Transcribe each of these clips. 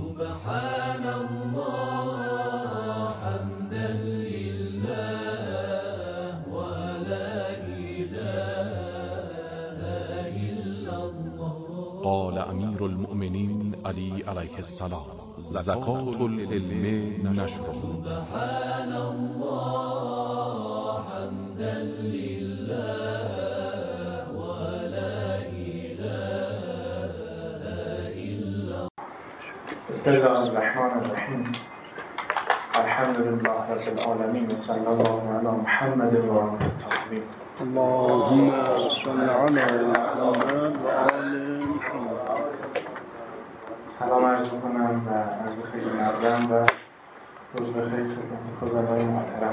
سبحان الله حمدا لله ولا إله إلا الله. قال امیر المؤمنین علی علیه السلام: زکات العلم نشره. سبحان الله حمدا لله ولا إله إلا الله. بسم الله الرحمن الرحیم. الحمد لله رب العالمین و صلی الله علی محمد و آله الطاهرین. اللهم صل علی محمد و آل محمد. سلام عرض می‌کنم و عرض خیلی مقدم و روز بخیر خدمت خداوندان محترم.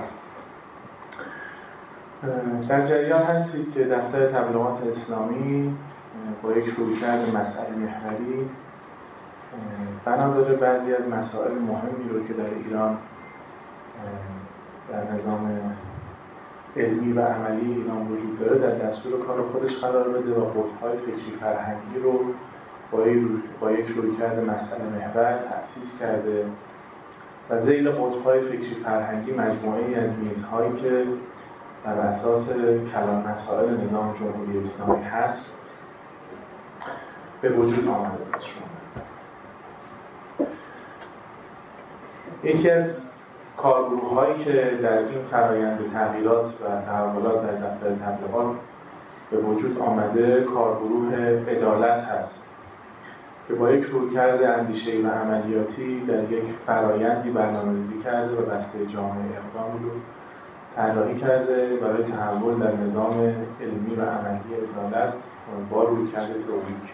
در جریان هستید که دفتر تبلیغات اسلامی با یک رویکرد مسئله محوری بنا داره بعضی از مسائل مهمی رو که در ایران در نظام علمی و عملی ایران وجود داره در دستور کار خودش قرار بده و قطب‌های فکری فرهنگی رو با یک رویکرد مسئله محور تأسیس کرده و ذیل قطب‌های فکری فرهنگی مجموعه‌ای از میزهایی که بر اساس کلان مسائل نظام جمهوری اسلامی هست به وجود آمده است. یکی از کارگروه‌هایی که در این فرآیند تغییرات و تحولات در دفتر تبلیغات به وجود آمده کارگروه عدالت هست که با یک رویکرد اندیشه‌ای و عملیاتی در یک فرآیندی برنامه‌ریزی کرده و بسته جامعه اقدامی رو طراحی کرده برای تحول در نظام علمی و عملی عدالت با رویکرد تئوریک.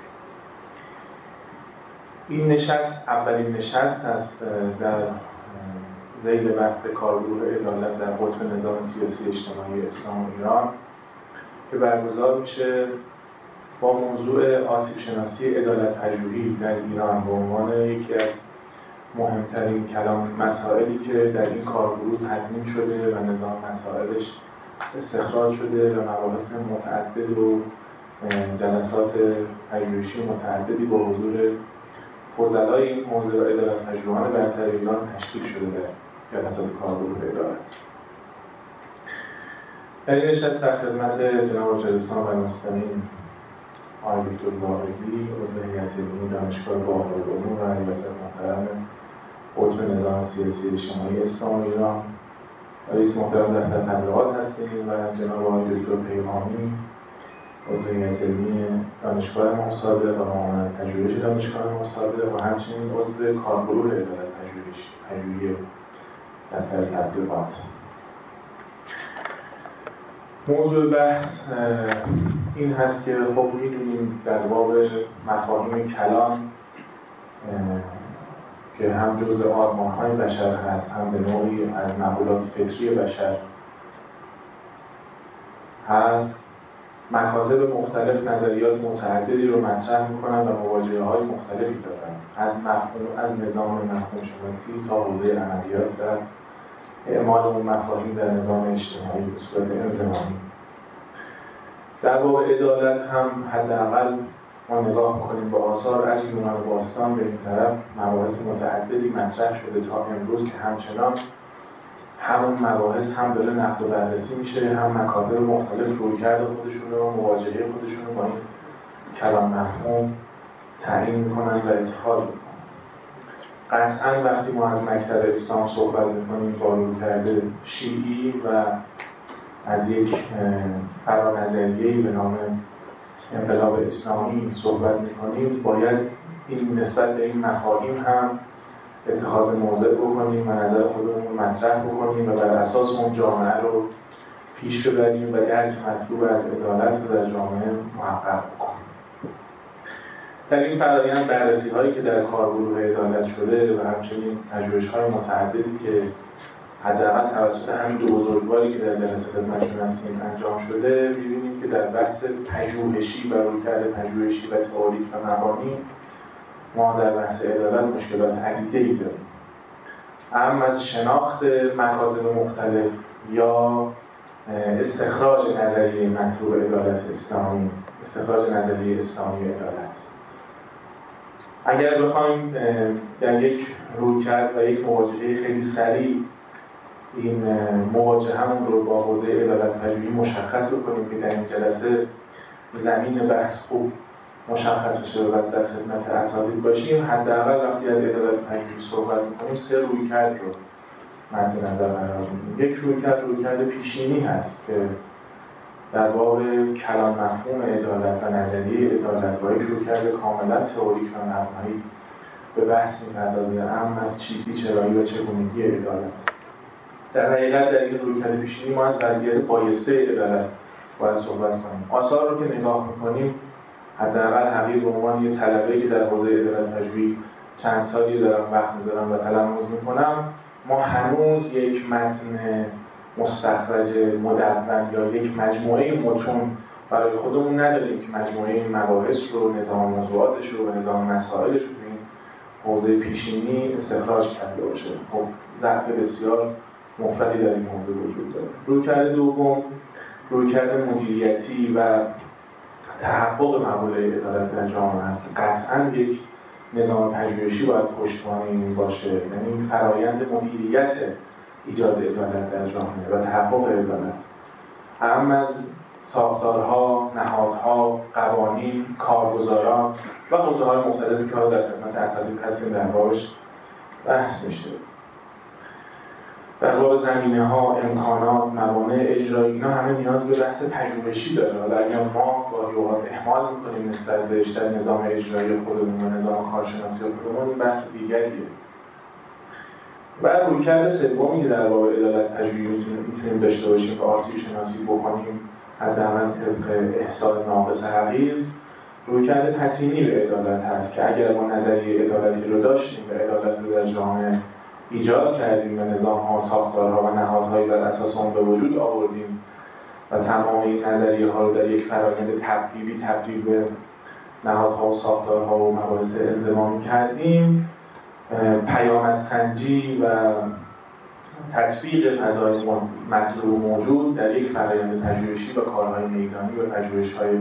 این نشست اولین نشست است در ذیل بحث کارگروه عدالت در قطب نظام سیاسی اجتماعی اسلام ایران که برگزار میشه با موضوع آسیب شناسی عدالت پژوهی در ایران به عنوان یکی از مهمترین کلان مسائلی که در این کارگروه تدوین شده و نظام مسائلش استخراج شده و مباحث متعدد و جلسات پژوهشی متعددی با حضور فضلای این حوزه و عدالت پژوهان برتر ایران تشکیل شده در جلسات کارگروه عدالت. در این نشست در خدمت جناب مجلسان و مستمعین آقای دکتر واعظی، عضو هیئت علمی دانشگاه بهارالعلوم و ریاست محترم قطب نظام سیاسی اجتماعی اسلام ایران و رئیس محترم دفتر تبلیغات هستیم و جناب آقای دکتر پیمانی، عضو هیئت علمی دانشگاه مصادره و معاونت پژوهش دانشگاه مصادره و همچنین عضو کارگروه عدالت پژوهی دفتر تبلیغات. موضوع بحث این هست که خب می‌دونیم در باب مفاهیم کلان که هم جزء آرمان‌های بشر هست هم به نوعی از معقولات فطری بشر هست، مکاتب مختلف نظریات متعددی رو مطرح می‌کنن و مواجهه‌های مختلفی دارن، از نظام مفهوم شناسی تا حوزه عملیات در اعمال اون مفاهیم در نظام اجتماعی به صورت انضمامی. در باب عدالت هم حداقل ما نگاه می‌کنیم به آثار از یونان باستان به این طرف مباحث متعددی مطرح شده تا امروز که همچنان همون مباحث هم داره نقد و بررسی میشه، هم مکاتب مختلف رویکرد خودشون رو مواجهه خودشون رو با این کلان مفهوم تعیین میکنن و اتخاذ میکنن. قطعا وقتی ما از مکتب اسلام صحبت میکنیم با رویکرد شیعی و از یک فرانظریه‌ای به نام انقلاب اسلامی صحبت میکنیم، باید این نسبت به این مفاهیم هم اتخاذ موضع بکنیم و نظر خودمون رو مطرح بکنیم و بر اساس اون جامعه رو پیش ببریم و درک مطلوب از عدالت رو در جامعه محقق بکنیم. در این فرآیند بررسی‌هایی که در کارگروه عدالت شده و همچنین پژوهش‌های متعددی که حداقل توسط همین دو بزرگواری که در جلسه خدمتشون هستیم انجام شده، می‌بینیم که در بحث پژوهشی و رویکرد پژوهشی و تئوریک و مبانی ما در بحث عدالت مشکلات عدیده‌ای داریم. اما از شناخت مکاتب مختلف یا استخراج نظریه مطلوب عدالت اسلامی، استخراج نظریه اسلامی عدالت. اگر بخوایم در یک رویکرد و یک مواجهه خیلی سریع این مواجهه‌مون رو با حوزه عدالت پژوهی مشخص بکنیم که در این جلسه زمین بحث خوب مشخص بشه و در خدمت اساتید باشیم، حداقل وقتی از عدالت پژوهی صحبت می‌کنیم 3 رویکرد رو مد نظر قرار میدیم. یک رویکرد پیشینی هست که در باب کلان مفهوم عدالت و نظریه عدالت با یک رویکرد کاملا تئوریک و مبنایی به بحث می‌پردازه، اهم از چیستی، چرایی و چگونگی عدالت. در حقیقت در این رویکرد پیشینی ما از وضعیت بایسته عدالت باید صحبت کنیم. آثار رو که نگاه می‌کنیم، حداقل حقیر به عنوان یک طلبه‌ای که در حوزه عدالت پژوهی چند سالی دارم وقت می‌ذارم و تلموذ می‌کنم، ما هنوز یک متن مستخرج مدون یا یک مجموعه متون برای خودمون نداریم که مجموعه مباحث رو، نظام موضوعاتش رو و نظام مسائلش رو این حوزه پیشینی استخراج کرده باشه. خب ضعف بسیار مفردی در این حوزه وجود داره. رویکرد دوم رویکرد مدیریتی و تحقق مقوله عدالت در جامعه است. قطعاً یک نظام پژوهشی باید پشتوانه این باشه، یعنی فرایند مدیریت ایجاد عدالت در جامعه و تحقق عدالت. اهم از ساختارها، نهادها، قوانین، کارگزاران و حوزه‌های مختلفی که در خدمت اساتید هستیم در بابش بحث میشه. در باب زمینه‌ها، امکانات، موانع اجرایی، اینا همه نیاز به بحث پژوهشی داره. حالا اگر ما گاهی اوقات اهمال می‌کنیم نسبت به بیشتر نظام اجرایی خودمون و نظام کارشناسی خودمون، این بحث دیگریه. و رویکرد سومی که در باب عدالت پژوهی میتونیم داشته باشیم و آسیب شناسی بکنیم، حداقل طبق احصای ناقص حقیر، رویکرد پسینی به عدالت هست که اگر ما نظریه عدالتی رو داشتیم و عدالت رو در جامعه ایجاد کردیم و نظام‌ها، ساختارها و نهادهایی بر اساس اون به وجود آوردیم و تمام این نظریه‌ها رو در یک فرآیند تبدیل به نهادها و ساختارها و مباحث انضمامی کردیم، پیامدسنجی و تطبیق فضای مطلوب موجود در یک فرآیند پژوهشی و کارهای میدانی و پژوهش‌های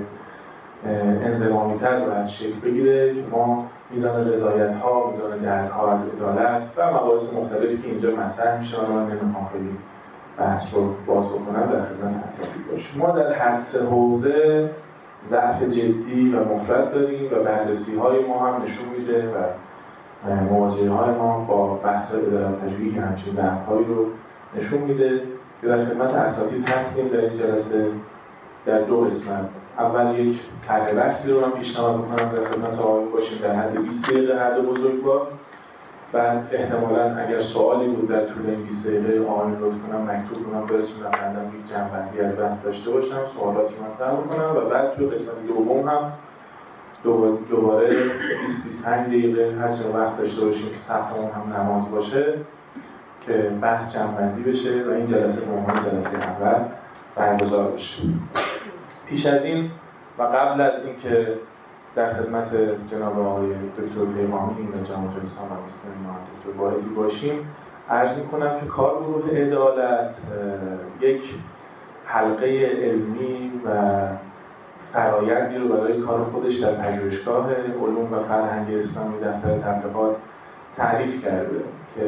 انضمامی‌تر باید شکل بگیره که ما میزان رضایت‌ها، میزان درک‌ها از عدالت و مباحث مختلفی که اینجا مطرح میشه و من نمیخوام خیلی بحث رو باز بکنم در خدمت اساتید باشیم. ما در هر 3 حوزه ضعف جدی و مفرد داریم و بررسی‌های ما هم نشون میده و مواجهه‌های ما با بحث عدالت پژوهی همچین ضعف‌هایی رو نشون میده که در خدمت اساتید هستیم در این جلسه در 2 قسمت. اول یک طرح بحثی رو من پیشنهاد می‌کنم در خدمت آقایون باشیم در حد 20 دقیقه هر دو بزرگوار. بعد احتمالاً اگر سوالی بود در طول این 20 دقیقه آقایون لطف کنم مکتوب کنم برسونم بندم یک جمع‌بندی از بحث داشته باشم، سوالاتی مطرح بکنم و بعد توی قسمت دوم هم دوباره 20-25 دقیقه هر چقدر وقت داشته باشیم که صفمون هم نماز باشه که بحث جمع‌بندی بشه و این جلسه به عنوان جلسه اول برگزار بشه. پیش از این و قبل از اینکه در خدمت جناب آقای دکتر پیمانی و جناب جلسان و مستمعین دکتر باعزی باشیم، عرض می‌کنم که کارگروه عدالت یک حلقه علمی و فرایندی رو برای کار خودش در پژوهشگاه علوم و فرهنگ اسلامی دفتر تبلیغات تعریف کرده که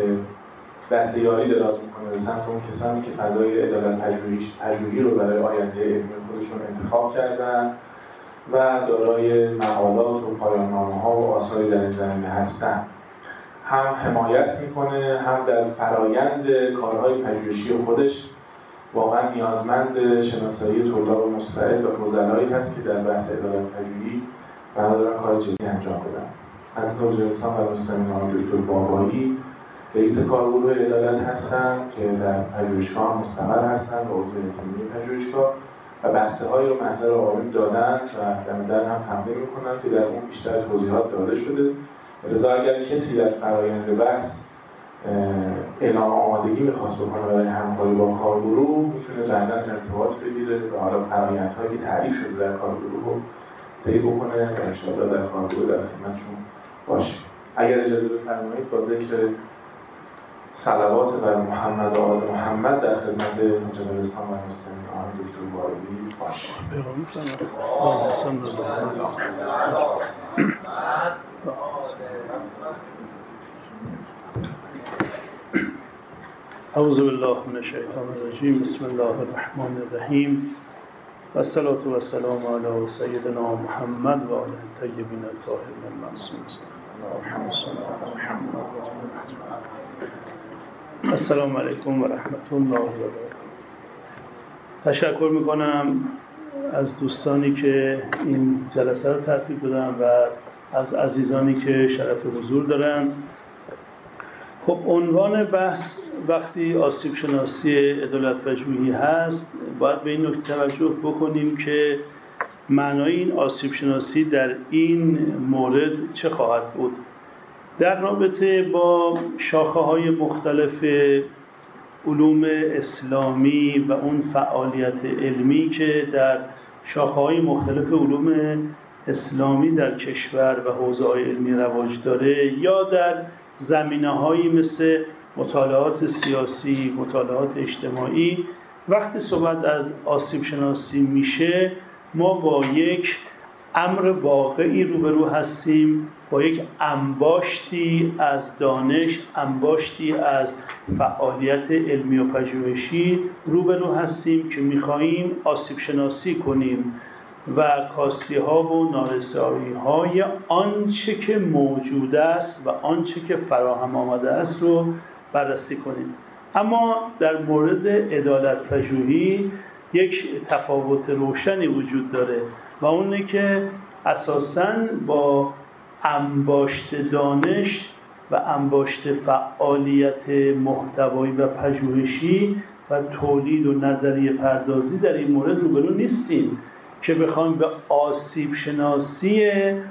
دستیاری دراز می‌کنه به سمت اون کسانی که فضای عدالت پژوهی رو برای آینده علمی خودشون انتخاب کردن و دارای مقالات و پایان‌نامه‌ها و آثاری در این زمینه هستن. هم حمایت می‌کنه، هم در فرایند کارهای پژوهشی خودش واقعا نیازمند شناسایی طلاب مستعد و فضلایی هست که در بحث عدالت پژوهی بنابراین کار جدی انجام بدن. از نوجوانان و مستمعین دکتر بابایی رئیس کارگروه عدالت هستند که در پژوهشگاه مستقر هستند و عضو هیئت پژوهشگاه و بحث‌هایی رو محضر آقایون دادن و در هم حمله می‌کنن که در اون بیشتر توضیحات داده شده. لذا اگر کسی در فرآیند بحث اعلام آمادگی می‌خواست بکنه برای همکاری با کارگروه می‌تونه بعداً ارتباط بگیره و حالا فرآیندهایی که تعریف شده در کارگروه رو طی بکنه و انشاءالله در کارگروه در خدمتشون باشه. اگر اجازه بفرمایید با ذکر صلوات بر محمد و آل محمد در خدمت مجلسان و مستمعین آقای دکتر باعزی باشه. اعوذ بالله من الشیطان الرجیم. بسم الله الرحمن الرحیم و الصلاة و السلام علی سیدنا محمد و آله الطیبین الطاهرین المعصومین. اللهم صل علی محمد. السلام علیکم و رحمت الله و برکاته. تشکر میکنم از دوستانی که این جلسه رو ترتیب دادن و از عزیزانی که شرف حضور دارن. خب عنوان بحث وقتی آسیب شناسی عدالت پژوهی هست باید به این نکته توجه بکنیم که معنای این آسیب شناسی در این مورد چه خواهد بود. در رابطه با شاخه‌های مختلف علوم اسلامی و اون فعالیت علمی که در شاخه‌های مختلف علوم اسلامی در کشور و حوزه‌های علمی رواج داره یا در زمینه‌هایی مثل مطالعات سیاسی، مطالعات اجتماعی، وقتی صحبت از آسیب شناسی میشه ما با یک امر واقعی روبرو هستیم، با یک انباشتی از دانش، انباشتی از فعالیت علمی و پژوهشی روبرو هستیم که می‌خواهیم آسیب شناسی کنیم و کاستی ها و نارسایی های آنچه که موجود است و آنچه که فراهم آمده است رو بررسی کنیم. اما در مورد عدالت پژوهی یک تفاوت روشنی وجود داره و اونه که اساساً با انباشت دانش و انباشت فعالیت محتوایی و پژوهشی و تولید و نظریه پردازی در این مورد روبرو نیستیم که بخوایم به آسیب شناسی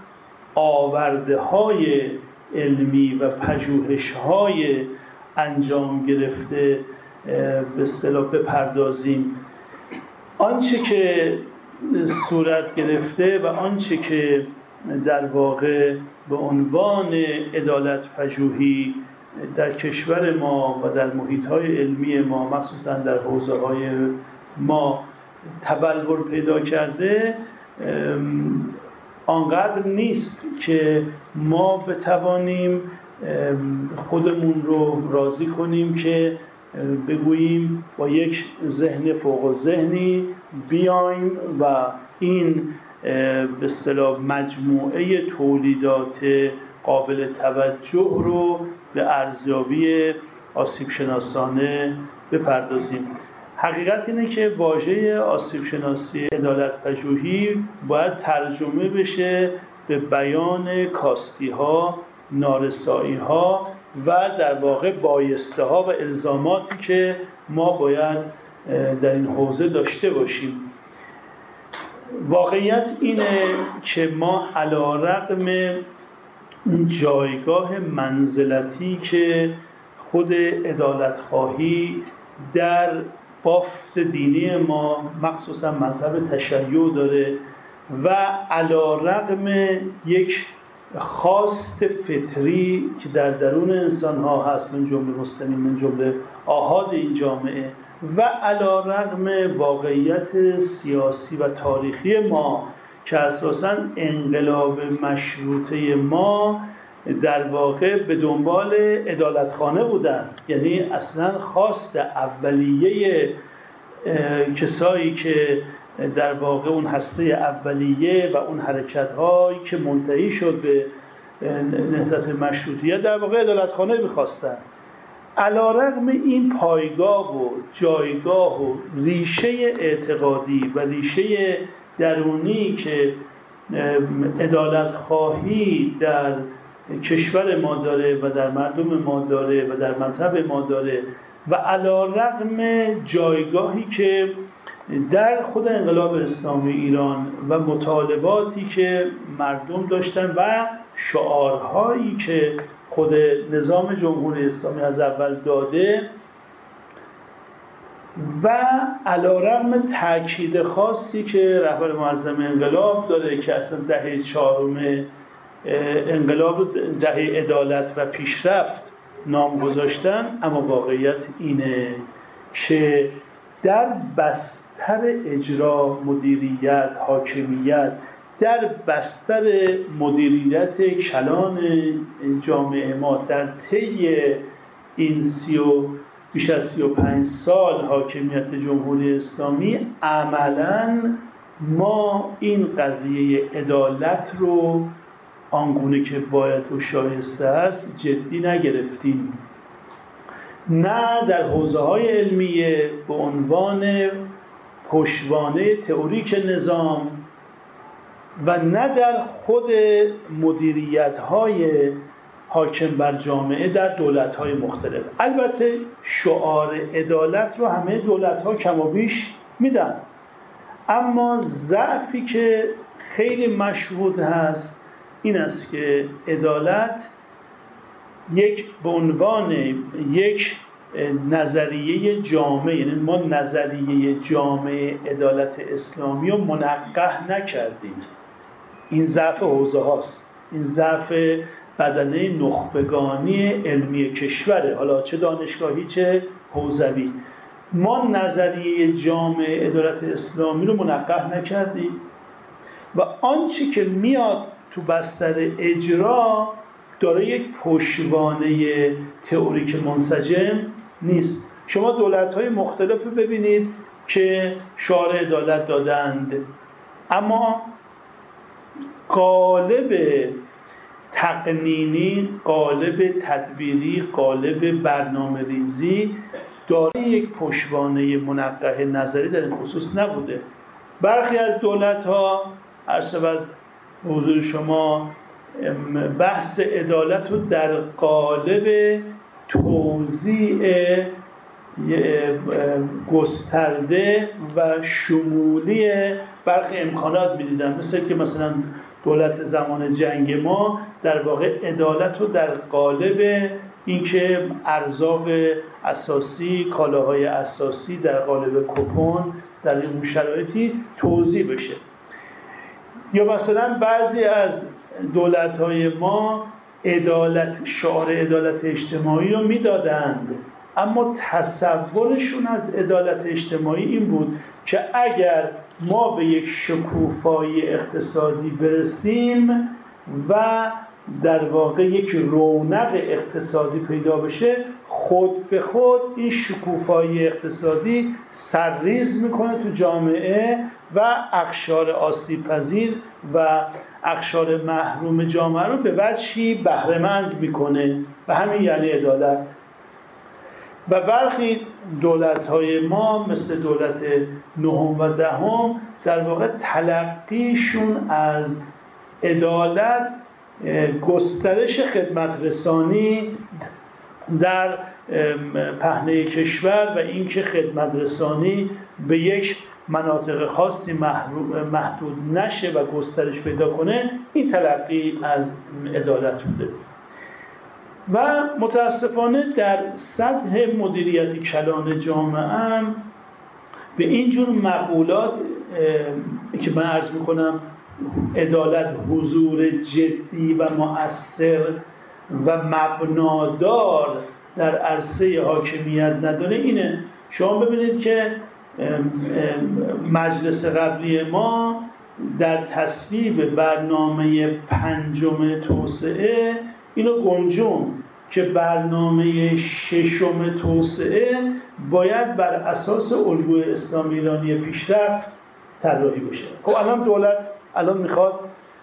آورده های علمی و پژوهش های انجام گرفته به اصطلاح بپردازیم. آنچه که صورت گرفته و آنچه که در واقع به عنوان عدالت پژوهی در کشور ما و در محیط های علمی ما مخصوصا در حوزه های ما تبلور پیدا کرده آنقدر نیست که ما بتوانیم خودمون رو راضی کنیم که بگوییم با یک ذهن فوق الذهنی بیایم و این به اصطلاح مجموعه تولیدات قابل توجه رو به ارزیابی آسیب شناسانه بپردازیم. حقیقت اینه که واژه آسیب شناسی عدالت پژوهی باید ترجمه بشه به بیان کاستی ها، نارسایی ها و در واقع بایسته ها و الزاماتی که ما باید در این حوزه داشته باشیم. واقعیت اینه که ما علی رغم جایگاه منزلتی که خود عدالت خواهی در بافت دینی ما مخصوصا مذهب تشیع داره و علی رغم یک خواست فطری که در درون انسان ها هست من جمله مسلمین من جمله آحاد این جامعه و علی رغم واقعیت سیاسی و تاریخی ما که اساساً انقلاب مشروطه ما در واقع به دنبال عدالتخانه بودن، یعنی اصلا خواست اولیه کسایی که در واقع اون هسته اولیه و اون حرکت‌هایی که منتهی شد به نهضت مشروطیت در واقع عدالتخانه می‌خواستن. علی‌رغم این پایگاه و جایگاه و ریشه اعتقادی و ریشه درونی که عدالت خواهی در کشور ما داره و در مردم ما داره و در مذهب ما داره و علی‌رغم جایگاهی که در خود انقلاب اسلامی ایران و مطالباتی که مردم داشتن و شعارهایی که خود نظام جمهوری اسلامی از اول داده و علی‌رغم تاکید خاصی که رهبر معظم انقلاب داره که اصلا دهه چهارم انقلاب دهه عدالت و پیشرفت نام گذاشتن، اما واقعیت اینه که در بستر اجرا، مدیریت، حاکمیت در بستر مدیریت کلان جامعه ما در طی این بیش از 35 سال حاکمیت جمهوری اسلامی عملاً ما این قضیه عدالت رو آنگونه که باید و شایسته است جدی نگرفتیم، نه در حوزه‌های علمیه به عنوان پشتوانه تئوریک نظام و نه در خود مدیریت‌های حاکم بر جامعه در دولت‌های مختلف. البته شعار عدالت رو همه دولت‌ها کم و بیش میدن، اما ضعفی که خیلی مشهود هست این است که عدالت به عنوان یک نظریه جامعه، یعنی ما نظریه جامعه عدالت اسلامی رو منقح نکردیم. این ضعف حوزه هاست، این ضعف بدنه نخبگانی علمی کشوره، حالا چه دانشگاهی چه حوزوی. ما نظریه جامعه عدالت اسلامی رو منقح نکردیم و آنچه که میاد تو بستر اجرا داره یک پشتوانه تئوریک منسجم نیست. شما دولت‌های مختلف رو ببینید که شعار عدالت دادند، اما قالب تقنینی، قالب تدبیری، قالب برنامه ریزی داره یک پشتوانه منقح نظری در این خصوص نبوده. برخی از دولت‌ها عرض حضور شما بحث عدالت رو در قالب توزیع گسترده و شمولی برخی امکانات می‌دیدن، مثل که مثلا دولت زمان جنگ ما در واقع عدالت رو در قالب اینکه ارزاق اساسی، کالاهای اساسی در قالب کوپن در این شرایطی توزیع بشه. یا مثلا بعضی از دولت‌های ما شعار عدالت اجتماعی رو میدادند، اما تصورشون از عدالت اجتماعی این بود که اگر ما به یک شکوفایی اقتصادی برسیم و در واقع یک رونق اقتصادی پیدا بشه، خود به خود این شکوفایی اقتصادی سرریز میکنه تو جامعه و اقشار آسیب پذیر و اقشار محروم جامعه رو به وجهی بهره‌مند میکنه و همین یعنی عدالت. و برخی دولت‌های ما مثل دولت نهم و دهم در واقع تلقیشون از عدالت گسترش خدمت رسانی در پهنه کشور و اینکه خدمت رسانی به یک مناطق خاصی محدود نشه و گسترش پیدا کنه، این تلقی از عدالت بوده. و متاسفانه در سطح مدیریت کلان جامعه هم به اینجور مقولات که من عرض میکنم عدالت حضور جدی و مؤثر و مبنادار در عرصه حاکمیت نداره. اینه شما ببینید که مجلس قبلی ما در تصویب برنامه 5 توسعه اینو گنجون که برنامه 6 توسعه باید بر اساس الگوی اسلامی ایرانی پیشرفت طراحی بشه. خب الان دولت میخواد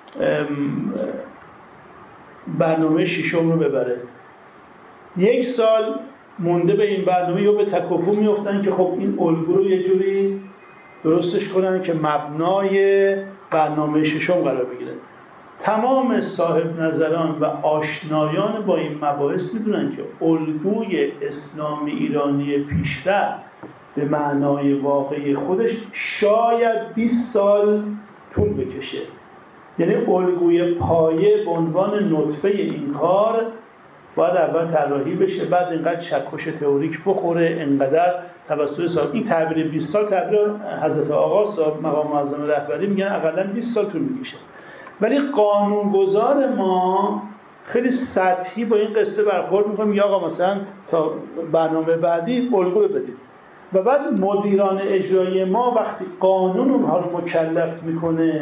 برنامه 6 رو ببره، 1 سال مونده به این برنامه یا به تکاپو میفتن که خب این الگو رو یه جوری درستش کنن که مبنای برنامه 6 قرار بگیره. تمام صاحب نظران و آشنایان با این مباحث میدونن که الگوی اسلامی ایرانی پیشرفت به معنای واقعی خودش شاید 20 سال طول بکشه. یعنی الگوی پایه به عنوان نطفه این کار باید اول طراحی بشه، بعد اینقدر چکش تئوریک بخوره، اینقدر توسط صاحب این تعبیر 20 سال تعبیر حضرت آقا صاحب مقام معظم رهبری میگن حداقل 20 سال طول میکشه. ولی قانونگذار ما خیلی سطحی با این قصه برخورد میکنه، یا آقا مثلا تا برنامه بعدی الگو بدید و بعد مدیران اجرایی ما وقتی قانون اونها رو مکلف میکنه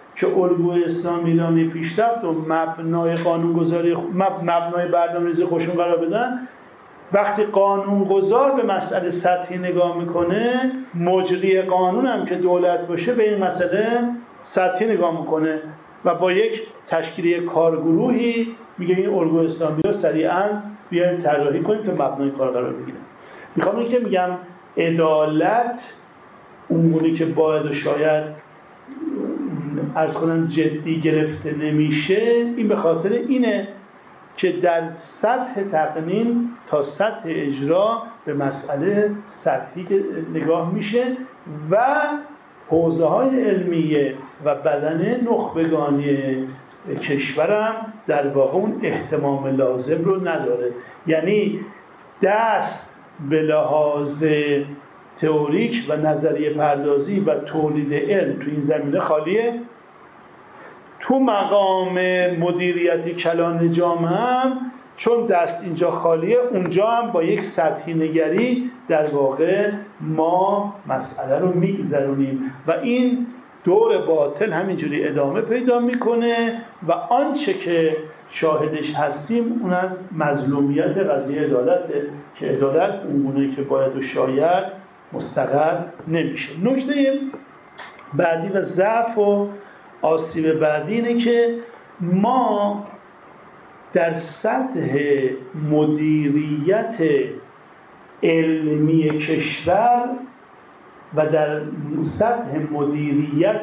که الگوی اسلامی ایرانی پیشرفت و مبنای قانونگذاری مبنای برنامه‌ریزی خودشون قرار بدن، وقتی قانونگذار به مسئله سطحی نگاه میکنه، مجری قانون هم که دولت باشه به این مسئله سطحی نگاه میکنه و با یک تشکیل کارگروهی میگه این الگو اسلامی رو سریعا بیایم طراحی کنیم تا مبنای کار قرار بگیره. میخوام این که میگم عدالت اونگونه که باید و شاید عرض کنم جدی گرفته نمیشه، این به خاطر اینه که در سطح تقنین تا سطح اجرا به مسئله سطحی نگاه میشه و حوزه‌های علمیه و بدن نخبگانی کشورم در واقع اون اهتمام لازم رو نداره. یعنی دست به لحاظ تئوریک و نظریه پردازی و تولید علم تو این زمینه خالیه. تو مقام مدیریتی کلان جامعه هم چون دست اینجا خالیه، اونجا هم با یک سطحی نگری در واقع ما مسئله رو میگذرونیم و این دور باطل همینجوری ادامه پیدا میکنه و آنچه که شاهدش هستیم اون از مظلومیت قضیه عدالته که عدالت اونگونه که باید و شاید مستقر نمیشه. نکته بعدی و ضعف و آسیب بعدی اینه که ما در سطح مدیریت علمی کشور و در سطح مدیریت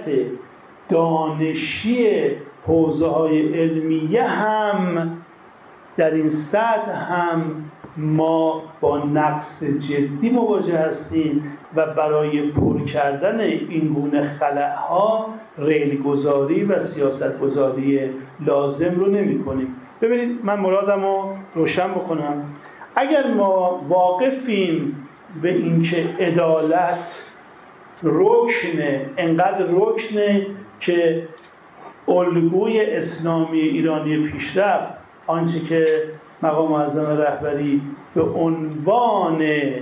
دانشی حوزه‌های علمیه هم در این سطح هم ما با نقص جدی مواجه هستیم و برای پر کردن این گونه خلأها ریلگذاری و سیاستگذاری لازم رو نمی کنیم. ببینید من مرادم رو روشن بکنم. اگر ما واقفیم به اینکه عدالت رکنه، انقدر رکنه که الگوی اسلامی ایرانی پیشرفت، آنچه که مقام معظم رهبری به عنوان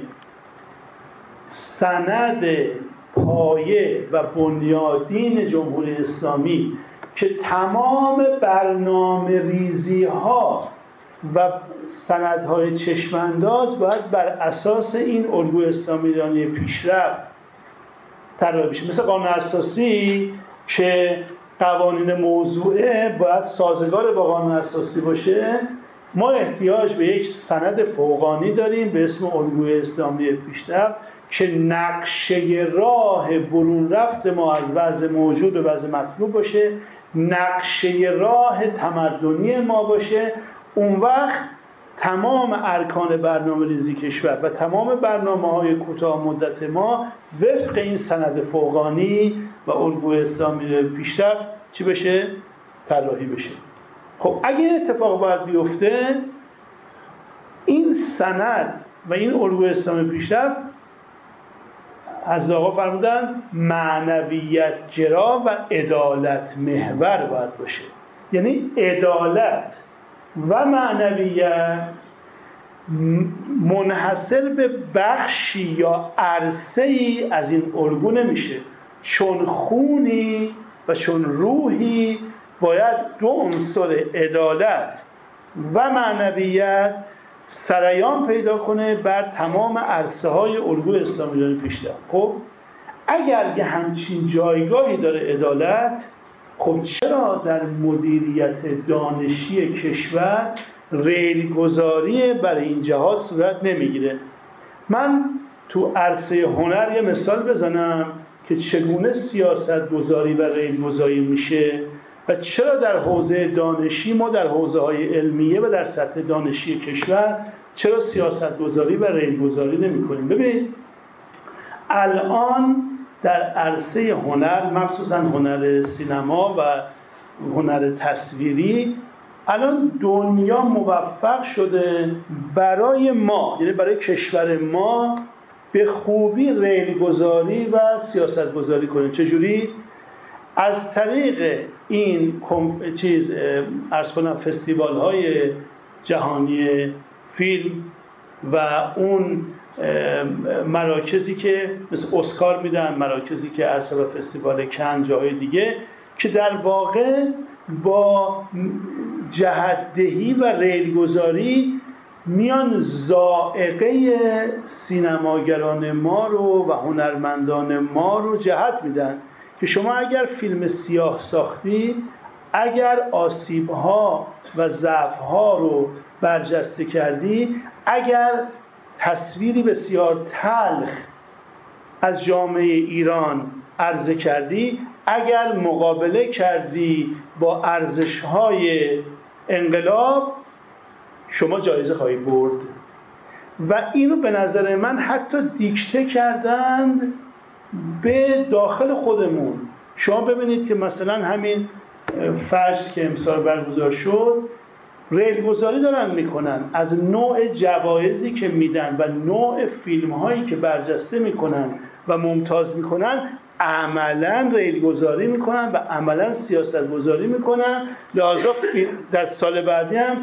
سند پایه و بنیادین جمهوری اسلامی که تمام برنامه ریزی ها و سندهای چشمانداز باید بر اساس این الگوی اسلامی ایرانی پیشرفت طراحی بشه، مثل قانون اساسی که قوانین موضوعه باید سازگار با قانون اساسی باشه. ما احتیاج به یک سند فوقانی داریم به اسم الگوی اسلامی پیشرفت که نقشه راه برون رفت ما از وضع موجود به وضع مطلوب باشه، نقشه راه تمدنی ما باشه. اون وقت تمام ارکان برنامه ریزی کشور و تمام برنامه‌های کوتاه مدت ما وفق این سند فوقانی و الگوی اسلامی پیشرفت چی بشه؟ طراحی بشه. خب اگه این اتفاق باید بیفته، این سند و این الگوی اسلامی پیشرفت از آقا فرمودن معنویت گرا و عدالت محور باید باشه. یعنی عدالت و معنویت منحصر به بخشی یا عرصه‌ای از این الگو نمیشه، چون خونی و چون روحی باید دو عنصر عدالت و معنویت سریان پیدا کنه بر تمام عرصه‌های الگوی اسلامی ایرانی پیشرفت. خب اگر یه همچین جایگاهی داره عدالت، خب چرا در مدیریت دانشی کشور ریلگذاری برای این جهات صورت نمیگیره؟ من تو عرصه هنر یه مثال بزنم که چگونه سیاست گذاری و ریلگذاری میشه و چرا در حوزه دانشی ما در حوزه‌های علمیه و در سطح دانشی کشور چرا سیاست گذاری و ریلگذاری نمی کنیم. ببینید الان در عرصه هنر، مخصوصا هنر سینما و هنر تصویری، الان دنیا موفق شده برای ما، یعنی برای کشور ما، به خوبی ریلگذاری و سیاست گذاری کنه. چجوری؟ از طریق این عرض کنم فستیوال های جهانی فیلم و اون مراکزی که مثل اسکار میدن، مراکزی که عرض به فستیوال کن، جاهای دیگه، که در واقع با جهت‌دهی و ریلگذاری میان ذائقه سینماگران ما رو و هنرمندان ما رو جهت میدن که شما اگر فیلم سیاه ساختی، اگر آسیب‌ها و ضعف‌ها رو برجسته کردی، اگر تصویری بسیار تلخ از جامعه ایران عرضه کردی، اگر مقابله کردی با ارزش‌های انقلاب، شما جایزه خواهی برد. و اینو به نظر من حتی دیکته کردند به داخل خودمون. شما ببینید که مثلا همین فجر که امسال برگزار شد، ریلگذاری دارن میکنن از نوع جوایزی که میدن و نوع فیلم هایی که برجسته میکنن و ممتاز میکنن، عملا ریلگذاری میکنن و عملا سیاست گذاری میکنن. لذا در سال بعدی هم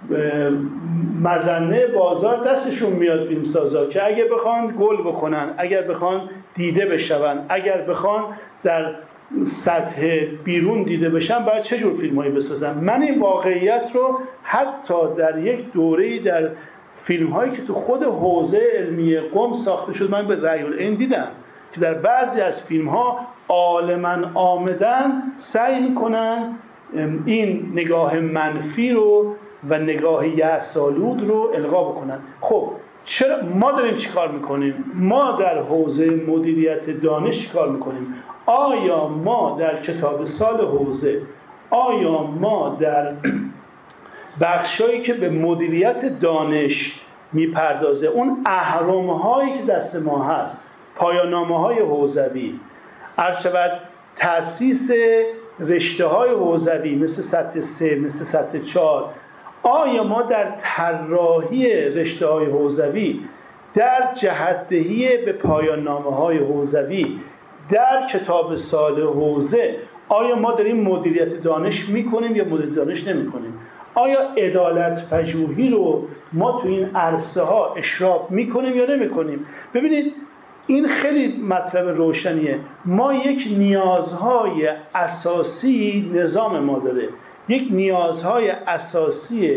مظنه بازار دستشون میاد فیلمسازا که اگه بخوان گل بکنن، اگر بخوان دیده بشون، اگر بخوان در سطح بیرون دیده بشن، باید چه جور فیلمایی بسازن. من این واقعیت رو حتی در یک دوره‌ای در فیلم‌هایی که تو خود حوزه علمی قم ساخته شد، من به رأی العین دیدم که در بعضی از فیلم‌ها عالماً آمدن سعی می‌کنن این نگاه منفی رو و نگاه یأس‌آلود رو القا بکنن. خب چرا ما داریم چی کار میکنیم؟ ما در حوزه مدیریت دانش چی کار میکنیم؟ آیا ما در کتاب سال حوزه، آیا ما در بخشایی که به مدیریت دانش میپردازه، اون اهرم‌هایی که دست ما هست، پایان‌نامه‌های حوزوی، عرض شود تأسیس رشته‌های حوزوی مثل سطح 3، مثل سطح 4، آیا ما در طراحی رشته‌های حوزوی، در جهت‌دهی به پایان‌نامه‌های حوزوی، در کتاب سال حوزه، آیا ما داریم مدیریت دانش میکنیم یا مدیریت دانش نمیکنیم؟ آیا عدالت پژوهی رو ما تو این عرصه ها اشراف میکنیم یا نمیکنیم؟ ببینید این خیلی مطلب روشنیه. ما یک نیازهای اساسی نظام ما داره، یک نیازهای اساسی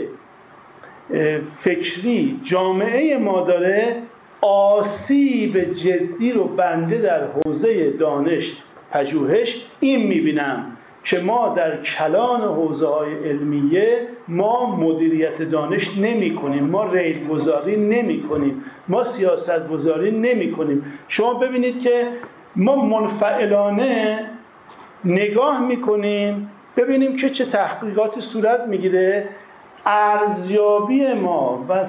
فکری جامعه ما داره. آسیب جدی رو بنده در حوزه دانش پژوهش این میبینم که ما در کلان حوزه های علمیه ما مدیریت دانش نمی کنیم، ما ریل گذاری نمی کنیم، ما سیاست گذاری نمی کنیم. شما ببینید که ما منفعلانه نگاه می کنیم ببینیم که چه تحقیقاتی صورت میگیره. ارزیابی ما و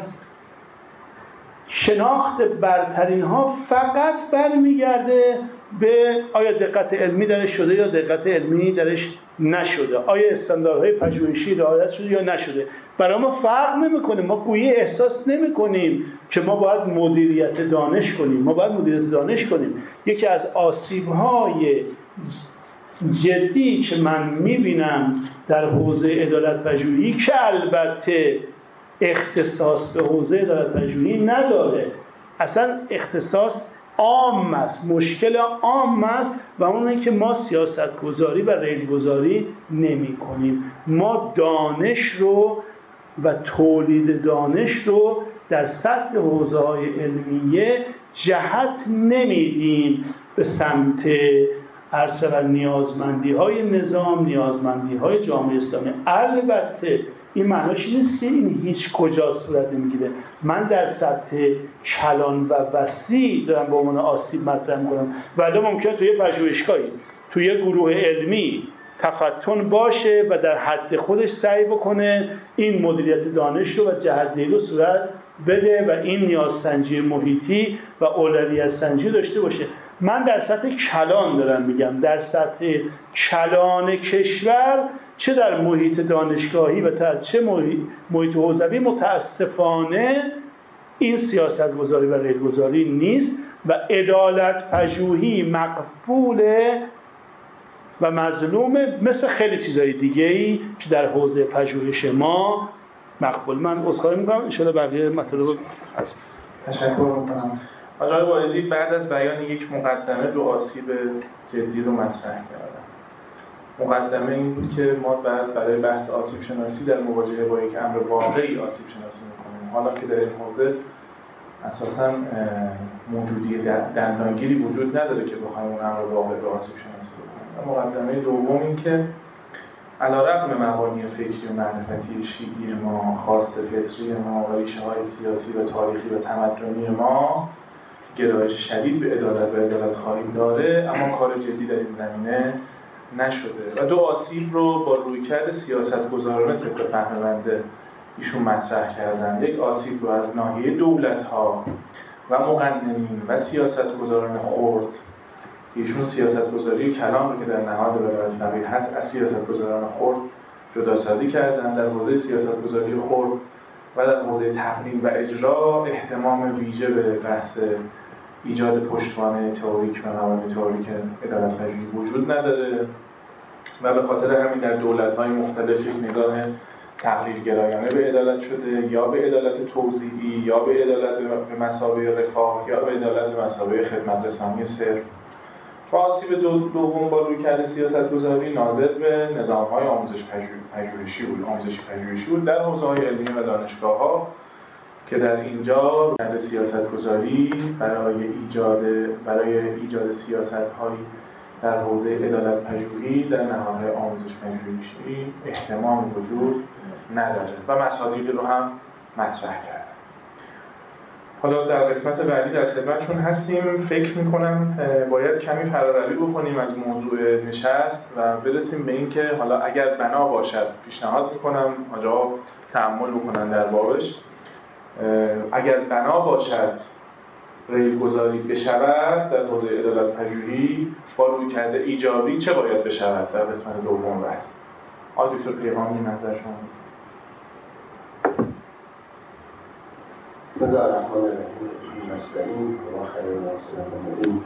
شناخت برترین ها فقط برمیگرده به آیا دقت علمی درش شده یا دقت علمی درش نشده، آیا استانداردهای پژوهشی رعایت شده یا نشده. برای ما فرق نمیکنه. ما گویی احساس نمیکنیم که ما باید مدیریت دانش کنیم. ما باید مدیریت دانش کنیم. یکی از آسیب‌های جدی که من میبینم در حوزه عدالت پژوهی، که البته اختصاص به حوزه عدالت پژوهی نداره، اصلا اختصاص عام است، مشکل عام است، و اون اینه که ما سیاست گذاری و ریل گذاری نمی کنیم. ما دانش رو و تولید دانش رو در سطح حوزه های علمیه جهت نمیدیم به سمت عرصه و نیازمندی های نظام، نیازمندی های جامعه اسلامی. البته این معناش نیست که این هیچ کجا صورت نمیگیره. من در سطح کلان و وسیع دارم به عنوان آسیب مطرح میکنم، ولی ممکنه توی پژوهشگاهی، توی گروه علمی تفتن باشه و در حد خودش سعی بکنه این مدیریت دانش رو و جهت‌دهی رو صورت بده و این نیازسنجی محیطی و اولویت سنجی داشته باشه. من در سطح کلان دارم میگم، در سطح کلان کشور، چه در محیط دانشگاهی و چه محیط حوزوی، متاسفانه این سیاست گذاری و ریل گذاری نیست و عدالت پژوهی مقبوله و مظلومه، مثل خیلی چیزای دیگه‌ای که در حوزه پژوهش ما مقبول. من عذرخواهی می‌کنم، ان شاءالله بقیه مطالب تشکر می‌کنم. آقای واعظی بعد از بیان یک مقدمه دو آسیب جدی رو مطرح کردن. مقدمه این بود که ما برای بحث آسیب شناسی در مواجهه با یک امر واقعی آسیب شناسی میکنیم، حالا که در این حوزه اساساً موجودی دندانگیری وجود نداره که بخوایم اون امر واقعی رو آسیب شناسی بکنیم. و مقدمه دوم این که علیرغم مبانی فکری و معرفتی شیعی ما، خاص فطری ما و ریشه‌های سیاسی و تاریخی و تمدنی ما گرایش شدید به عدالت و عدالت‌خواهی داره، اما کار جدی در این زمینه نشده و دو آسیب رو با رویکرد سیاستگزارانه طبق فهم بنده ایشون مطرح کردن. یک آسیب رو از ناحیه دولت‌ها و مقننین و سیاستگزاران خرد، ایشون سیاستگزاری کلام رو که در نهاد ولایت فقیه هست از سیاستگزاران خرد جداسازی کردن. در حوزه سیاستگزاری خرد و در حوزه تقنین و اجرا اهتمام ویژه به بحث ایجاد پشتوانه تئوریک و موانع تئوریک عدالت‌پذیری وجود نداره و به خاطر همین در دولت‌های مختلف یک نگاه تقلیدگرایانه به عدالت شده، یا به عدالت توزیعی، یا به عدالت به مثابه رفاه، یا به عدالت به مثابه خدمت رسانی صرف. و آسیب دوم با رویکرد سیاستگزاری ناظر به نظام‌های آموزشی پژوهشی بود در حوزه‌های علمی و دانشگاه‌ها که در اینجا رویکرد سیاستگزاری برای ایجاد سیاست‌هایی در حوزه عدالت پژوهی در نهادهای آموزش پژوهشی احتمام وجود نداره و مصادیقی رو هم مطرح کرد. حالا در قسمت بعدی در خدمتشون هستیم. فکر میکنم باید کمی فراروی بکنیم از موضوع نشست و برسیم به این که حالا اگر بنا باشد، پیشنهاد میکنم آنجا تأمل بکنن در بابش، اگر بنا باشد ریل‌گذاری بشود در حوزه عدالت پژوهی با رویکرد ایجابی چه باید بشود در قسمت دوم بحث. آقای دکتر پیغامی نظر شما. بسم الله الرحمن الرحیم. نستعین و خیر ناصرین.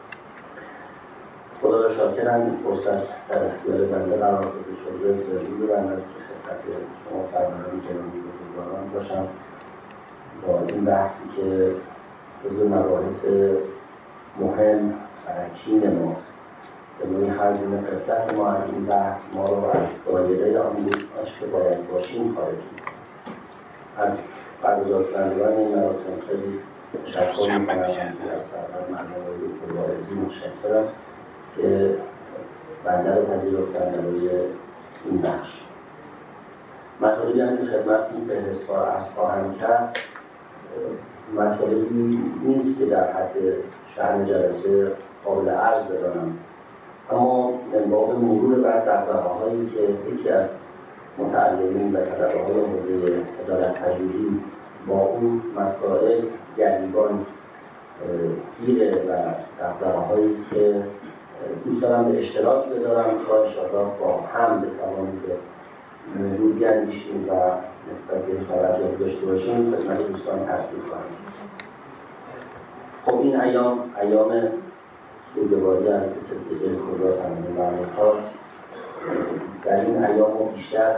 خدا را شاکرم این فرصت در اختیار بنده قرار داده شده سرزوی بنده است که خدمت شما سروران جنابی بزرگواران باشم با این بحثی که جزو مباحث مهم فرکین ماست. به نوعی هر گونه قفلت ما از این بحث ما رو از دایره آنچه که باید باشیم خارج می‌کند. از برگزار کنندگان این مراسم خیلی تشکر می‌کنم از سرور مرحوم دکتر وارثی، متشکرم که بنده رو پذیرفتن برای این بخش. مطالبی هم که خدمتتون فهرست‌وار عرض خواهم کرد مطالبی نیست که در حد شأن جلسه قابل عرض بدانم، اما من باب مرور بر دغدغه‌هایی که یکی از متعلمین و طلبه‌های حوزه عدالت پژوهی با اون مسائل گریبان گیره و دغدغه‌هایی است که دوست دارم به اشتراک بذارم تا انشاءالله با هم بتوانیم به موضوع بیاندیشیم و نسبت به توجه داشته باشیم خدمت دوستان تصدیق کنیم. خب این ایام سوگواری از صدیقه کبری صمیم معنی‌ها در این ایام و بیشتر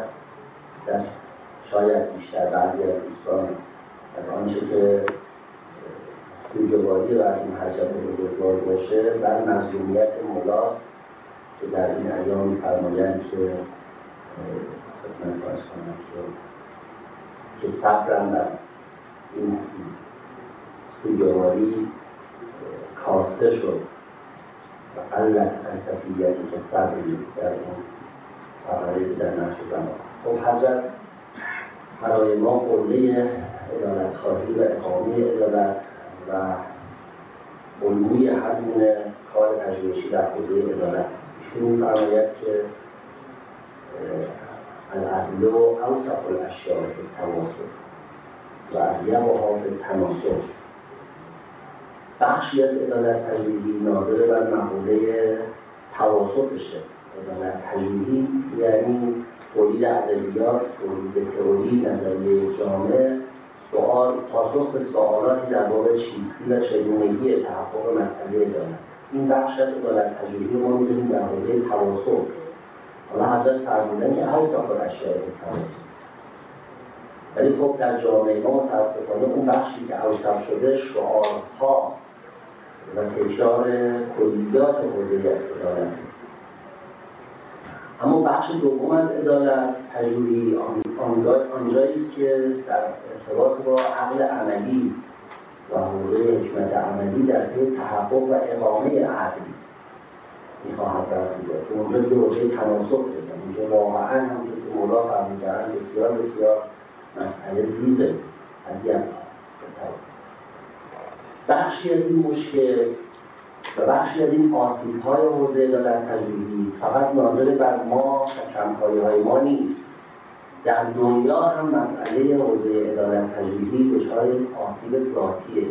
شاید بیشتر بعضی از دوستان از آنچه که سوگواری و از این حجت بزرگوار باشه بر مظلومیت مولاست که در این ایام می‌فرمایند که خدمت عرض کنم که صبرم بر این سوگواری کاسته شد و قلت فلسفیتی که صبری در اون فقره در نقش زمان. خب حضرت برای ما قله عدالت‌خواهی و اقامه عدالت و علوی هر گونه کار پژوهشی در حوزه عدالت ایشون می‌فرماید که العدل اوصف الاشیاء فی التواصل و اضیقها فی التناسل. بخشی از عدالت پژوهی ناظر بر مقوله تواسطشه. عدالت پژوهی یعنی تولید ادبیات، تولید تئوری، نظریه جامع، پاسخ به سوالاتی در باب چیستی و چگونگی تحقق مسئله عدالت. این بخش از عدالت پژوهی ما می‌دونیم در حوزه تواسط. حالا حضرت فرمودن که اوصاف الاشیاء التواصل، ولی خب در جامعه ما متاسفانه اون بخشی که اوصاف شده شعارها و تکرار کلیات حوزه عدالت. اما بخش دوم از عدالت پژوهی آنجایی است که در ارتباط با عقل عملی و حوزه حکمت عملی در پی تحقق و اقامه عدل می‌خواهد برخورد که اونجا دیگه حوزه تناسب شده. اونجا واقعاً همونطور که مولا فرمودن بسیار بسیار مسئله زیبه اذیت بخشی از این مشکل و بخشی از این آسیب‌های حوزه عدالت پژوهی فقط ناظر بر ما و کم‌کاری‌های ما نیست. در دنیا هم مسئله حوزه عدالت پژوهی دچار آسیب ذاتیه،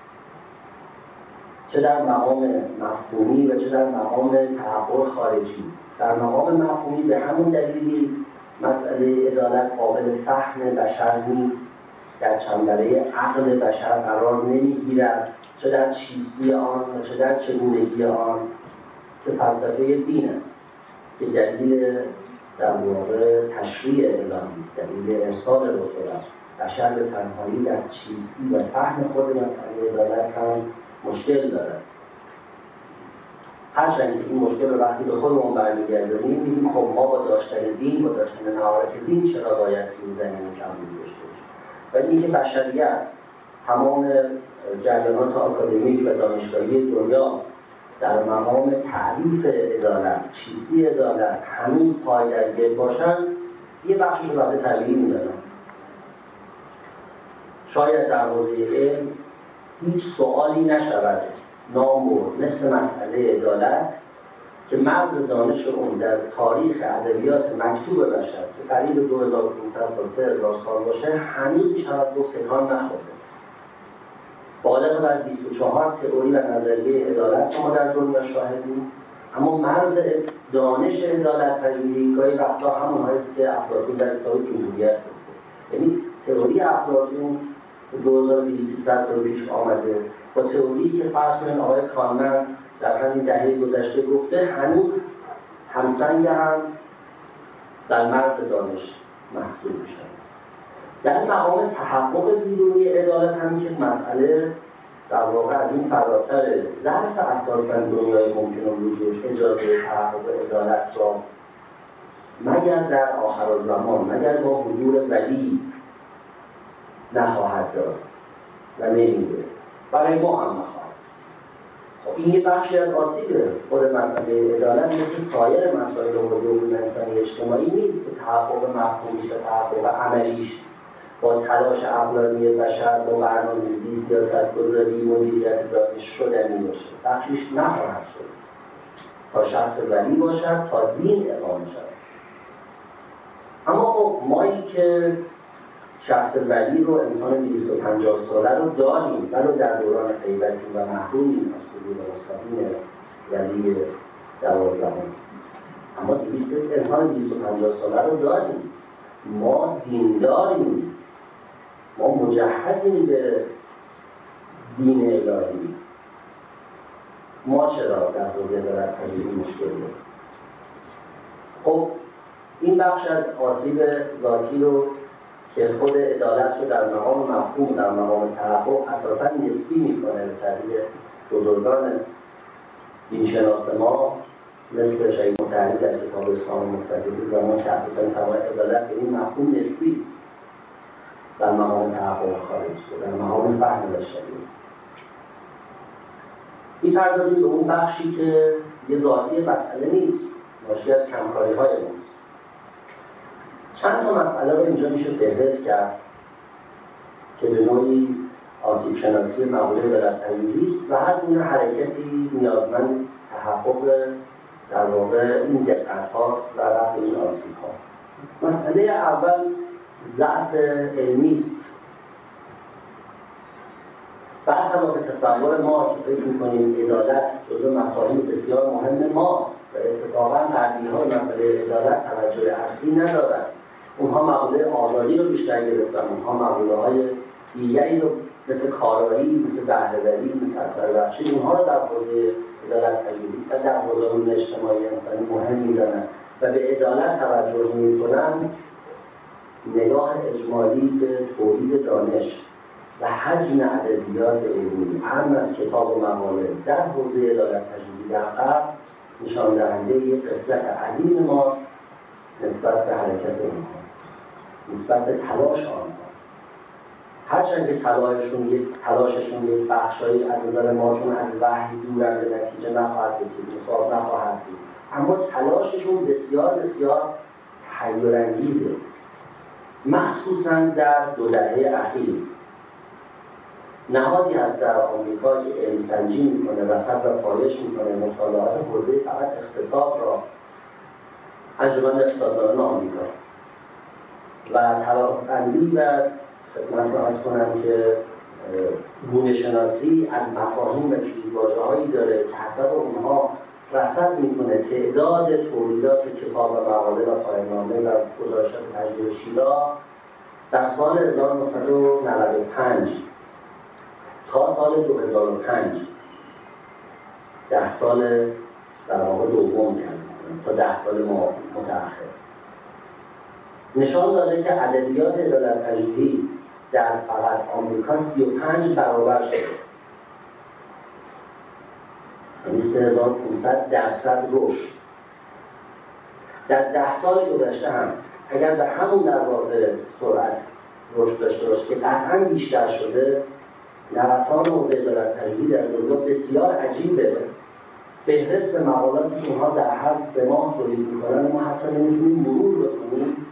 چه در مقام مفهومی و چه در مقام تحقق خارجی. در مقام مفهومی به همون دلیلی مسئله عدالت قابل فهم بشر نیست، در چنبره عقل بشر قرار نمیگیرد، چه در چیستی آن و چه در چگونگی آن، که فلسفه دین است که دلیل در واقع تشریع الهی است، دلیل ارسال رسول است. بشر به تنهایی در چیستی و فهم خود مسئله عدالت هم مشکل دارد. هرچند که این مشکل رو وقتی به خودمون برمیگردونیم میگیم خب ما با داشتن دین، با داشتن مهارت دین چرا باید این زمینه کمبود داشته باشیم؟ ولی اینکه بشریت تمام جریانات آکادمیک و دانشگاهی دنیا در مقام تعریف عدالت، چیستی عدالت هنوز پای در گل باشن، یه بخشش رو بعد تغییر میدادن. شاید در حوزه علم هیچ سوالی نشود نام برد مثل مسئله عدالت که مغز دانش اون در تاریخ ادبیات مکتوب بشر که قریب 2500 سال 3000 سال باشه هنوز میشود گفت تکان نخورده. بالغ بر 24 تئوری و نظریه عدالت ما در دنیا شاهدیم، اما مرز دانش عدالت پژوهی گاهی وقتا همون هست که افلاطون در کتاب جمهوریت گفته. یعنی تئوری افلاطون 2200 سال پیش آمده با تئوری که فرض کنید آقای کانمن در همین دهه گذشته گفته هنوز همسنگ هم در مرز دانش محسوب میشن. در مقام تحقق بیرونی عدالت هم که مسئله در واقع از این فراتر ظرف اساساً دنیای ممکن و وجود اجازه تحقق عدالت را مگر در آخرالزمان، مگر با حضور ولی نخواهد داد و نمیده، برای ما هم نخواهد. خب این یه بخشی از آسیب خود مسئله عدالت مثل سایر مسائل حقوقی انسانی اجتماعی نیست که تحقق مفهومیش و تحقق عملیش با تلاش عقلانی بشر با برنامه‌ریزی، سیاست‌گذاری، مدیریت دانش شدنی باشه. بخشیش نخواهد شد تا شخص ولی باشد، تا دین اقامه شد. اما خب مایی که شخص ولی رو انسان 250 ساله رو داریم، ولو در دوران غیبتیم و محرومیم از حضور مستقیم ولی 12. اما انسان 250 ساله رو داریم. ما دینداریم، ما مجهزیم به دین الهی. ما چرا در حوزه عدالت پژوهی مشکل داریم؟ خب این بخش از آسیب ذاتی رو که خود عدالت رو در مقام مفهوم، در مقام تحقق اساساً نسبی میکنه به تعبیر بزرگان دینشناس ما مثل شهید مطهری در کتاب اسلام مختلف زمان که اساساً تمام عدالت به این مفهوم نسبی در مقام تحقق خارج در مقام فهم بشری. می‌پردازیم به اون بخشی که یه ذاتی مسئله نیست، ناشی از کمکاری‌های ماست. چند تا مسئله رو اینجا میشه فهرست کرد که به نوعی آسیب شناسی مقوله عدالت پژوهی است و هر گونه حرکتی نیازمند تحقق در واقع این دقت‌هاست و رفع این آسیب‌ها. مسئله اول ضعف علمی است. برخلاف تصور ما که فکر می‌کنیم عدالت جزو مفاهیم بسیار مهم ماست و اتفاقاً غربی‌ها مسئله عدالت توجه اصلی ندارند. اونها مقوله آزادی رو بیشتر گرفتن، اونها مقوله‌های دیگری رو مثل کارایی، مثل بهره‌وری، مثل اثربخشی اونها رو در حوزه عدالت پژوهی و در حوزه اجتماعی انسانی مهم می‌دانند و به عدالت توجه می‌کنند. نگاه اجمالی به تولید دانش و حجم ادبیات علمی هم از کتاب و مقاله در حوزه عدالت پژوهی در غرب نشان دهنده یک غفلت عظیم ماست نسبت به حرکت اونها، نسبت به تلاش آنها. هرچند که تلاششون یک بخشایی از نظر ما چون از وحی دورن به نتیجه نخواهد رسید، مصاب نخواهد بود، اما تلاششون بسیار بسیار تحیرانگیزه، مخصوصا در 2 دهه اخیر. نهادی هست در آمریکا که علم سنجی میکنه و صبر پایش میکنه مطالعات حوزه فقط اقتصاد را، انجمن اقتصاددانان آمریکا، و طبقه‌بندی و خدمت را عرض کنم که گونه شناسی از مفاهیم و کلیدواژه‌هایی داره که حسب اونها رصد میکنه تعداد تولیدات کتاب و مقاله و پایان‌نامه و گزارشات پژوهشی را در سال 1995 تا سال 2005 10 سال در واقع دوم تا 10 سال متأخر نشان داده که ادبیات عدالت پژوهی در فقط آمریکا 35 برابر شده، یعنی 3500% رشد. در 10 سال گذشته هم اگر به همون در واقع سرعت رشد داشته باشه که قطعاً بیشتر شده، نوسان حوزه عدالت پژوهی در دنیا بسیار عجیبه. فهرست مقالاتی که اونها در هر 3 ماه تولید میکنن ما حتی نمیتونیم مرور بکنیم.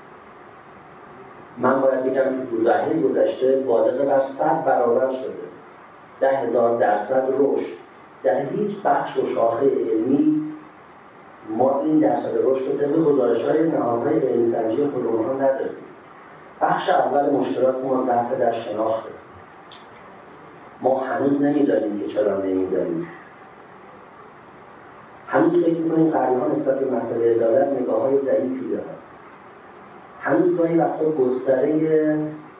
من باید بگم که 2 دهه گذشته بالغ بر 100 برابر شده، 10,000% رشد. در هیچ بخش و شاخه علمی ما این درصد رشد رو طبق گزارش‌های نهادهای علم‌سنجی خود اونها نداریم. بخش اول مشکلات ما ضعف در شناخته. ما هنوز نمیدانیم که چرا نمیدانیم. هنوز فکر می‌کنیم قرن‌ها نسبت به مسئله عدالت نگاه‌های ضعیفی دارن. هنوز گاهی وقتا گستره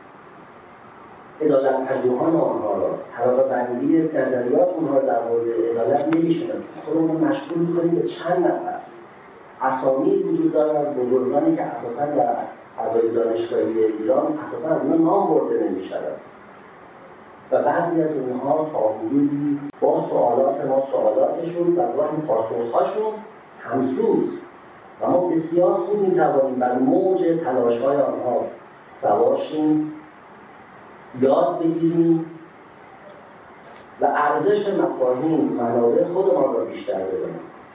عدالت پژوهان آنها را، طبقه‌بندی نظریات اونها را در حوزه عدالت نمی‌شناسیم. خودمون مشغول می‌کنیم به چند نفر. اسامی وجود دارد بزرگانی که اساساً در فضای دانشگاهی ایران اساساً از اونها نام برده نمی‌شود و بعضی از اونها تا حدودی با سوالات ما سوالاتشون و گاهی پاسخ‌هاشون همسوز و ما بسیار خوب می‌توانیم بر موج تلاش‌های آنها سوار شیم، یاد بگیریم و ارزش مفاهیم منابع خودمان را بیشتر بدانیم.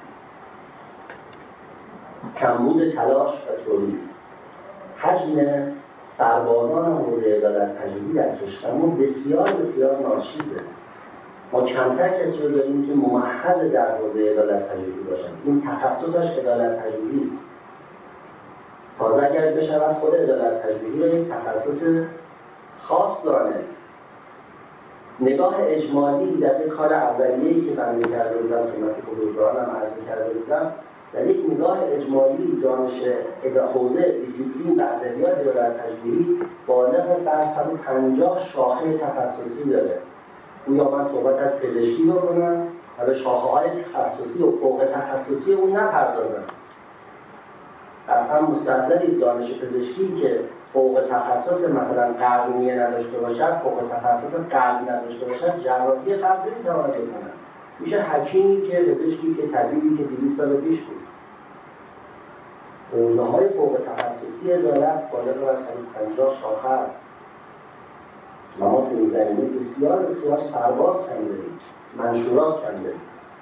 کمبود تلاش و تولید، حجم سربازان حوزه عدالت پژوهی در کشورمون بسیار بسیار ناچیزه. ما کمتر کسی رو داریم که ممحض در حوزه عدالت پژوهی باشن. این تخصصش عدالت پژوهی است. تازه اگر بشود خود عدالت پژوهی رو یک تخصص خاص دانست. نگاه اجمالی در یک کار اولیه‌ای که بنده کرده بودم خدمت بزرگوارانم عرض کرده بودم، در یک نگاه اجمالی دانش حوزه دیسیپلین و ادبیات عدالت پژوهی بالغ بر 150 شاخه تخصصی داره. گویا من صحبت از پزشکی بکنم و به شاخه‌های تخصصی و فوق تخصصی اون نپردازم. قطعا مستحضرید دانش پزشکی که فوق تخصص مثلا قلبیه نداشته باشد، فوق تخصص قلب نداشته باشد، جراحی قلب نمی‌تواند بکنه. میشه حکیمی که پزشکی که طبیبی که 200 سال پیش بود. حوزه‌های فوق تخصصی عدالت بالغ بر 150 شاخه است. ما تو این زمینه بسیار بسیار سرباز کم داریم، منشورات کم داریم.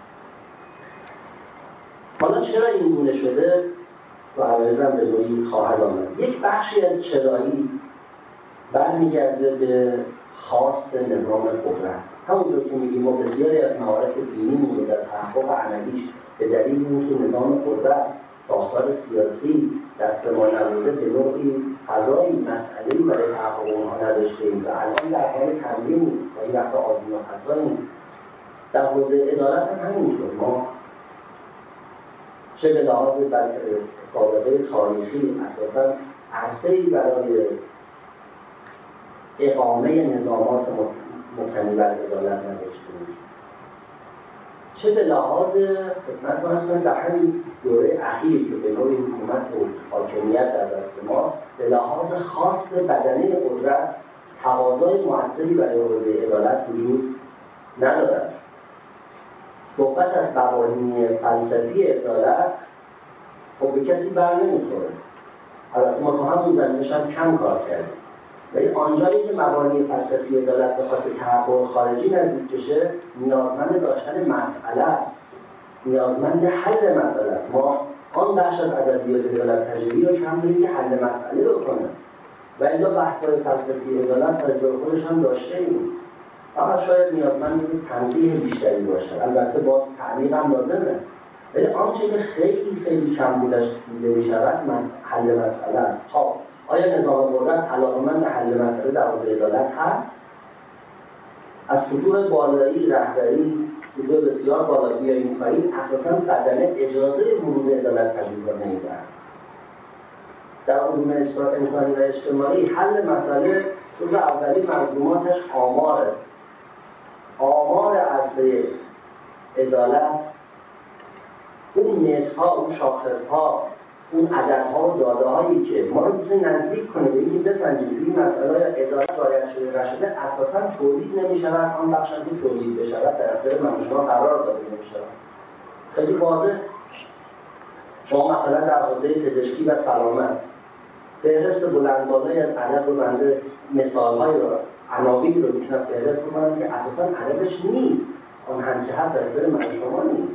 حالا چرا این گونه شده؟ و عوضاً به نوعی خواهد آمد. یک بخشی از چرایی برمیگرده به خواست نظام قدرت. همونطور که میگیم ما بسیاری از معارف دینیمون رو در تحقق عملیش به دلیل اینکه نظام قدرت ساختار سیاسی دست ما نبوده به نوعی فضایی مسئله‌ای برای تحقق اونها نداشتیم و الان در حال تمرین و این وقت آزمون و خطاییم. در حوزه عدالت هم همینطور ما چه به لحاظ سابقه تاریخی اساساً عرصه‌ای برای اقامه نظامات مبتنی بر عدالت نداشتیم، چه به لحاظ خدمت مثلا در همین دوره اخیر که به نوعی حکومت و حاکمیت در دست ماست، به لحاظ خاص بدنه قدرت تقاضای مؤثری برای حوزه عدالت وجود ندارد. صحبت از مبانی فلسفی عدالت خب به کسی بر نمیخوره. البته ما تو همون زمینش هم کم کار کردیم، ولی آنجایی که مبانی فلسفی عدالت به خاطر تحقق خارجی نزدیک بشه، نیازمند داشتن مسئله است، نیازمند حل مسئله است. ما آن بخش از ادبیات عدالت پژوهی رو کم داریم که حل مسئله بکنه، و الا بحث‌های فلسفی عدالت در جای خودش هم داشته ایم، فقط شاید نیازمند تنبیه بیشتری باشه. البته با تعمیق هم لازمه، ولی آنچه که خیلی کم بودش دیده می‌شود حل مسئله است. خب آیا نظام قدرت علاقه‌مند حل مسئله در حوزه عدالت هست؟ از سطوح بالایی رهبری، سطوح بسیار بالا بیاییم پایین، اساساً بدنه اجازه ورود عدالت پژوهی را نمی‌دهد. در علوم انسانی و اجتماعی حل مسئله جزو اولین ملزوماتش آمار عرصه عدالت، اون مترها، اون شاخصها، اون عددها و داده‌هایی که ما رو میتونه نزدیک کنه به اینکه بسنجیم توی این مسئله عدالت رعایت شده نشده، اساساً تولید نمی‌شود. آن بخش که تولید بشود در اختیار من و شما قرار داده نمی‌شود. خیلی واضح. شما مثلا در حوزه پزشکی و سلامت فهرست بلند بالایی از عدد رو بنده مثال‌های رو عناوینی رو میتونم فهرست بکنم که اساساً عددش نیست، آن هم که هست در اختیار من و شما نیست.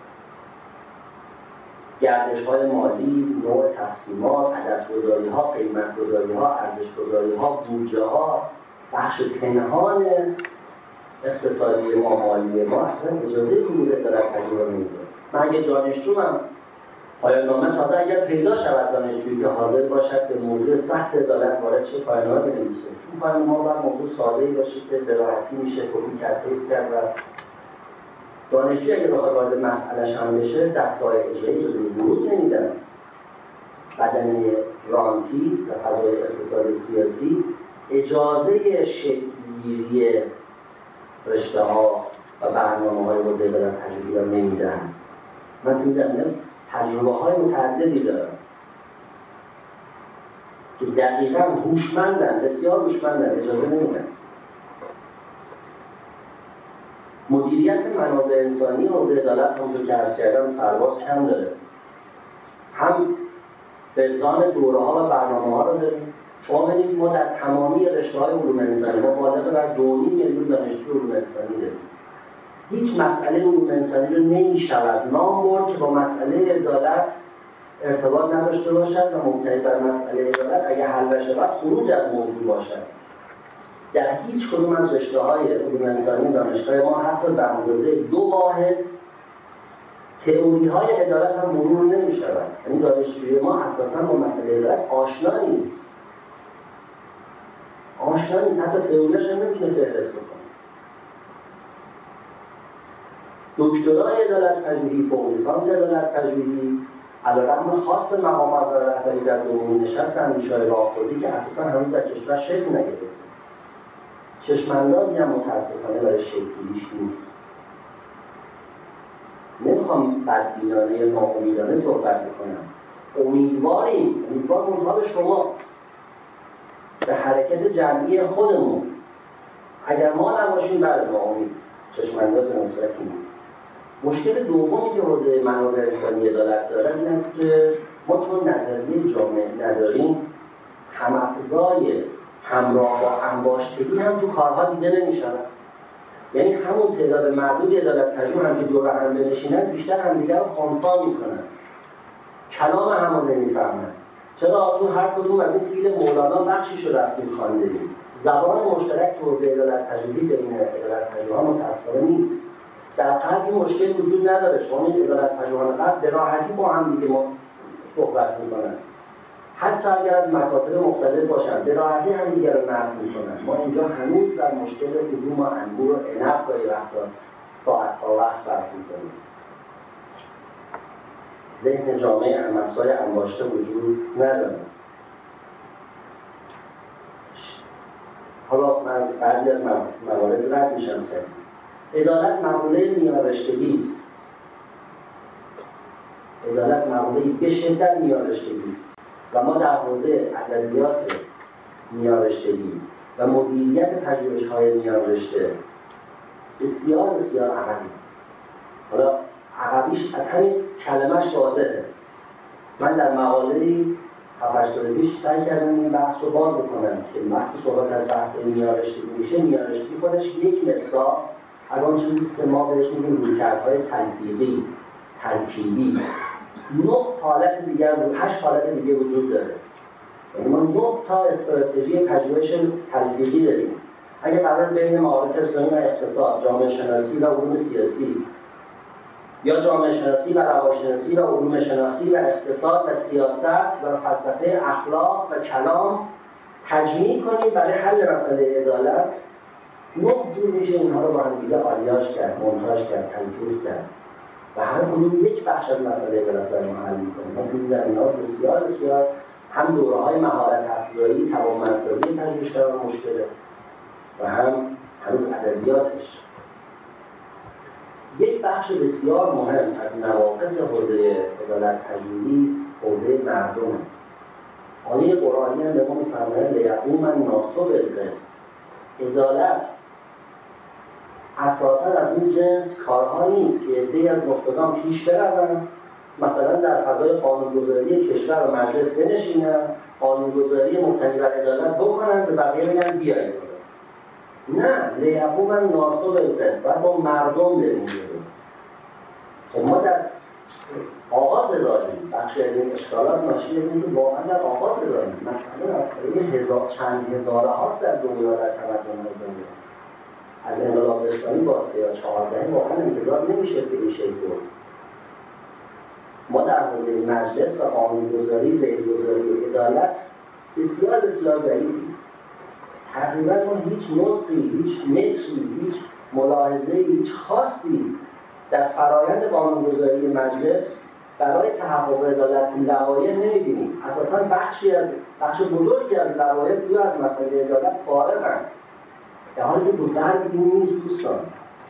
گردش‌های مالی، نوع تقسیمات، عددگذاری‌ها، قیمت‌گذاری‌ها، ارزش‌گذاری‌ها، بودجه‌ها، بخش پنهان اقتصادی ما، مالی ما اصلا اجازه ورود عدالت پژوهی نمیده. من اگه دانشجوام، پایان‌نامه تازه اگر پیدا شود دانشجویی که حاضر باشد به موضوع سخت عدالت وارد شه، پایان‌نامه بنویسه. این پایان‌نامه باید موضوع ساده‌ای باشه که به راحتی میشه کپی کرد و دانشجویی اگه بخواد وارد مسئله‌اش هم بشه، دستگاه اجرایی اجازه ورود نمیدن. بدنه رانتی و فضای اقتصاد سیاسی اجازه شکل‌گیری رشته‌ها و برنامه‌های حوزه عدالت پژوهی را نمیدن. من تو این تجربه‌های متعددی دارم که دقیقاً هوشمندن، بسیار هوشمندن، اجازه نمیدن. مدیریت منابع انسانی و حوزه عدالت همونطور که عرض کردم سرباز کم داره. هم فقدان دوره‌ها و برنامه‌ها رو داریم. شما ببینید ما در تمامی رشته‌های علوم انسانی ما بالغ بر 2.5 میلیون دانشجو علوم انسانی داریم. هیچ مسئله علوم انسانی رو نمی‌شود نام برد که با مسئله عدالت ارتباط نداشته باشد و مبتنی بر مسئله عدالت اگر حل بشه باید خروج از موضوع باشد. در هیچ کدوم از رشته‌های علوم انسانی دانشگاه ما حتی به اندازه 2 واحد تئوری‌های عدالت هم مرور نمی‌شود. یعنی دانشجوی ما اساساً با مسئله عدالت آشنا نیست. حتی تئوری‌اش هم نمی‌تونه فهرست بکنه. دکترای عدالت پژوهی، فوق لیسانس عدالت پژوهی علیرغم خواست مقامات و رهبری در دومین نشست اندیشه‌های راهبردی که اساساً هنوز در کشور شکل نگرفته. چشم‌اندازی هم متأسفانه برای شکل‌گیریش نیست. نمیخوام بدبینانه یا ناامیدانه صحبت بکنم. امیدواریم، امیدوار شما به حرکت جمعی خودمون. اگر ما نباشیم بعد ناامید، چشم‌انداز مثبتی نیست. مشکل دومی که حوزه منابع انسانی عدالت داره این است که ما چون نظریه جامع نداریم، هم‌افزای همراه با انباشتگی هم تو کارها دیده نمی‌شود. یعنی همون تعداد معدودی عدالت پژوه هم که دور هم بنشینن بیشتر همدیگر رو خنثی میکنن، کلام هم رو نمیفهمن. چرا؟ چون هر کدوم از این فیل مولانا بخشی رو رفتیم خواندیم. زبان مشترک تو حوزه عدالت پژوهی بین عدالت پژوهان متأسفانه نیست. در غرب این مشکل وجود نداره. شما این عدالت پژوهان غرب به راحتی با هم دیگه صحبت میکنن. حتی اگر از مکاتب مختلف باشن به راحتی هم دیگر رو نقد میکنن. ما اینجا هنوز در مشکل علوم و انگور و عنب گاهی وقتا ساعت‌ها وقت صرف میکنیم. ذهن جامعه هم‌افزای انباشته وجود نداره. حالا من بعضی از موارد رد میشم سریع. عدالت مقوله میان‌رشتگی است. عدالت مقوله به شدت میان‌رشتگی است. و ما در حوزه ادبیات میان‌رشتگی و مدیریت پژوهش‌های میان‌رشته بسیار بسیار عقبیم. حالا عقبیش از همین کلمه‌اش واضحه. من در مقاله‌ای 7-8 سال پیش سعی کردم این بحث رو باز بکنم که وقتی صحبت از بحث میانرشتی میشه، میانرشتی خودش یک مصداق از آن چیزی که ما بهش میگیم رویکردهای تلفیقی، ترکیبی. 9 حالت دیگر و 8 حالت دیگه وجود داره. یعنی ما 9 تا استراتژی پژوهش تلفیقی داریم. اگه قرار بین معارف اسلامی و اقتصاد، جامعه شناسی و علوم سیاسی، یا جامعه شناسی و روانشناسی و علوم شناختی و اقتصاد و سیاست و فلسفه اخلاق و کلام تجمیع کنیم برای حل مسئله عدالت، 9 جور میشه اینها رو با هم دیگه آلیاژ کرد، مونتاژ کرد، تلفیق کرد و هر کدوم یک بخش از مسئله عدالت رو حل می‌کنیم. ما توی زمینه‌ها بسیار هم دوره‌های مهارت افزایی، توانمندسازی پژوهشگران مشکله و هم هنوز ادبیاتش. یک بخش بسیار مهم از نواقص حوزه عدالت پژوهی حوزه مردم. آیه قرآنی هم به ما می‌فرماید لیقوم الناس بالقسط. عدالت اساساً از این جنس کارها نیست که عده‌ای از نخبگان پیش بروند، مثلا در فضای قانونگذاری کشور و مجلس بنشینن، قانونگذاری مبتنی بر عدالت بکنن و بقیه بگن بیایید. نه، لیقوم الناس بالقسط، باید با مردم بریم جلو. خب ما در آغاز راهیم، بخشی از این اشکالات ناشی از اینکه واقعا در آغاز راهیم. مثلا از چند هزاره هاست در دنیا در تمدن‌های دنیا. از انقلاب اسلامی با 14 واقعا انتظار نمیشه به این شکل بود. ما در مورد مجلس و قانونگذاری، ریلگذاری و عدالت بسیار ضعیفیم. تقریبا ما هیچ نقطی، هیچ متری، هیچ ملاحظه، هیچ خاصی در فرایند قانونگذاری مجلس برای تحقق عدالت تو لوایح نمی‌بینیم. اساساً بخش بزرگی از لوایح دور از مسئله عدالت فارغند. در حالی که تو غرب این نیست دوستان.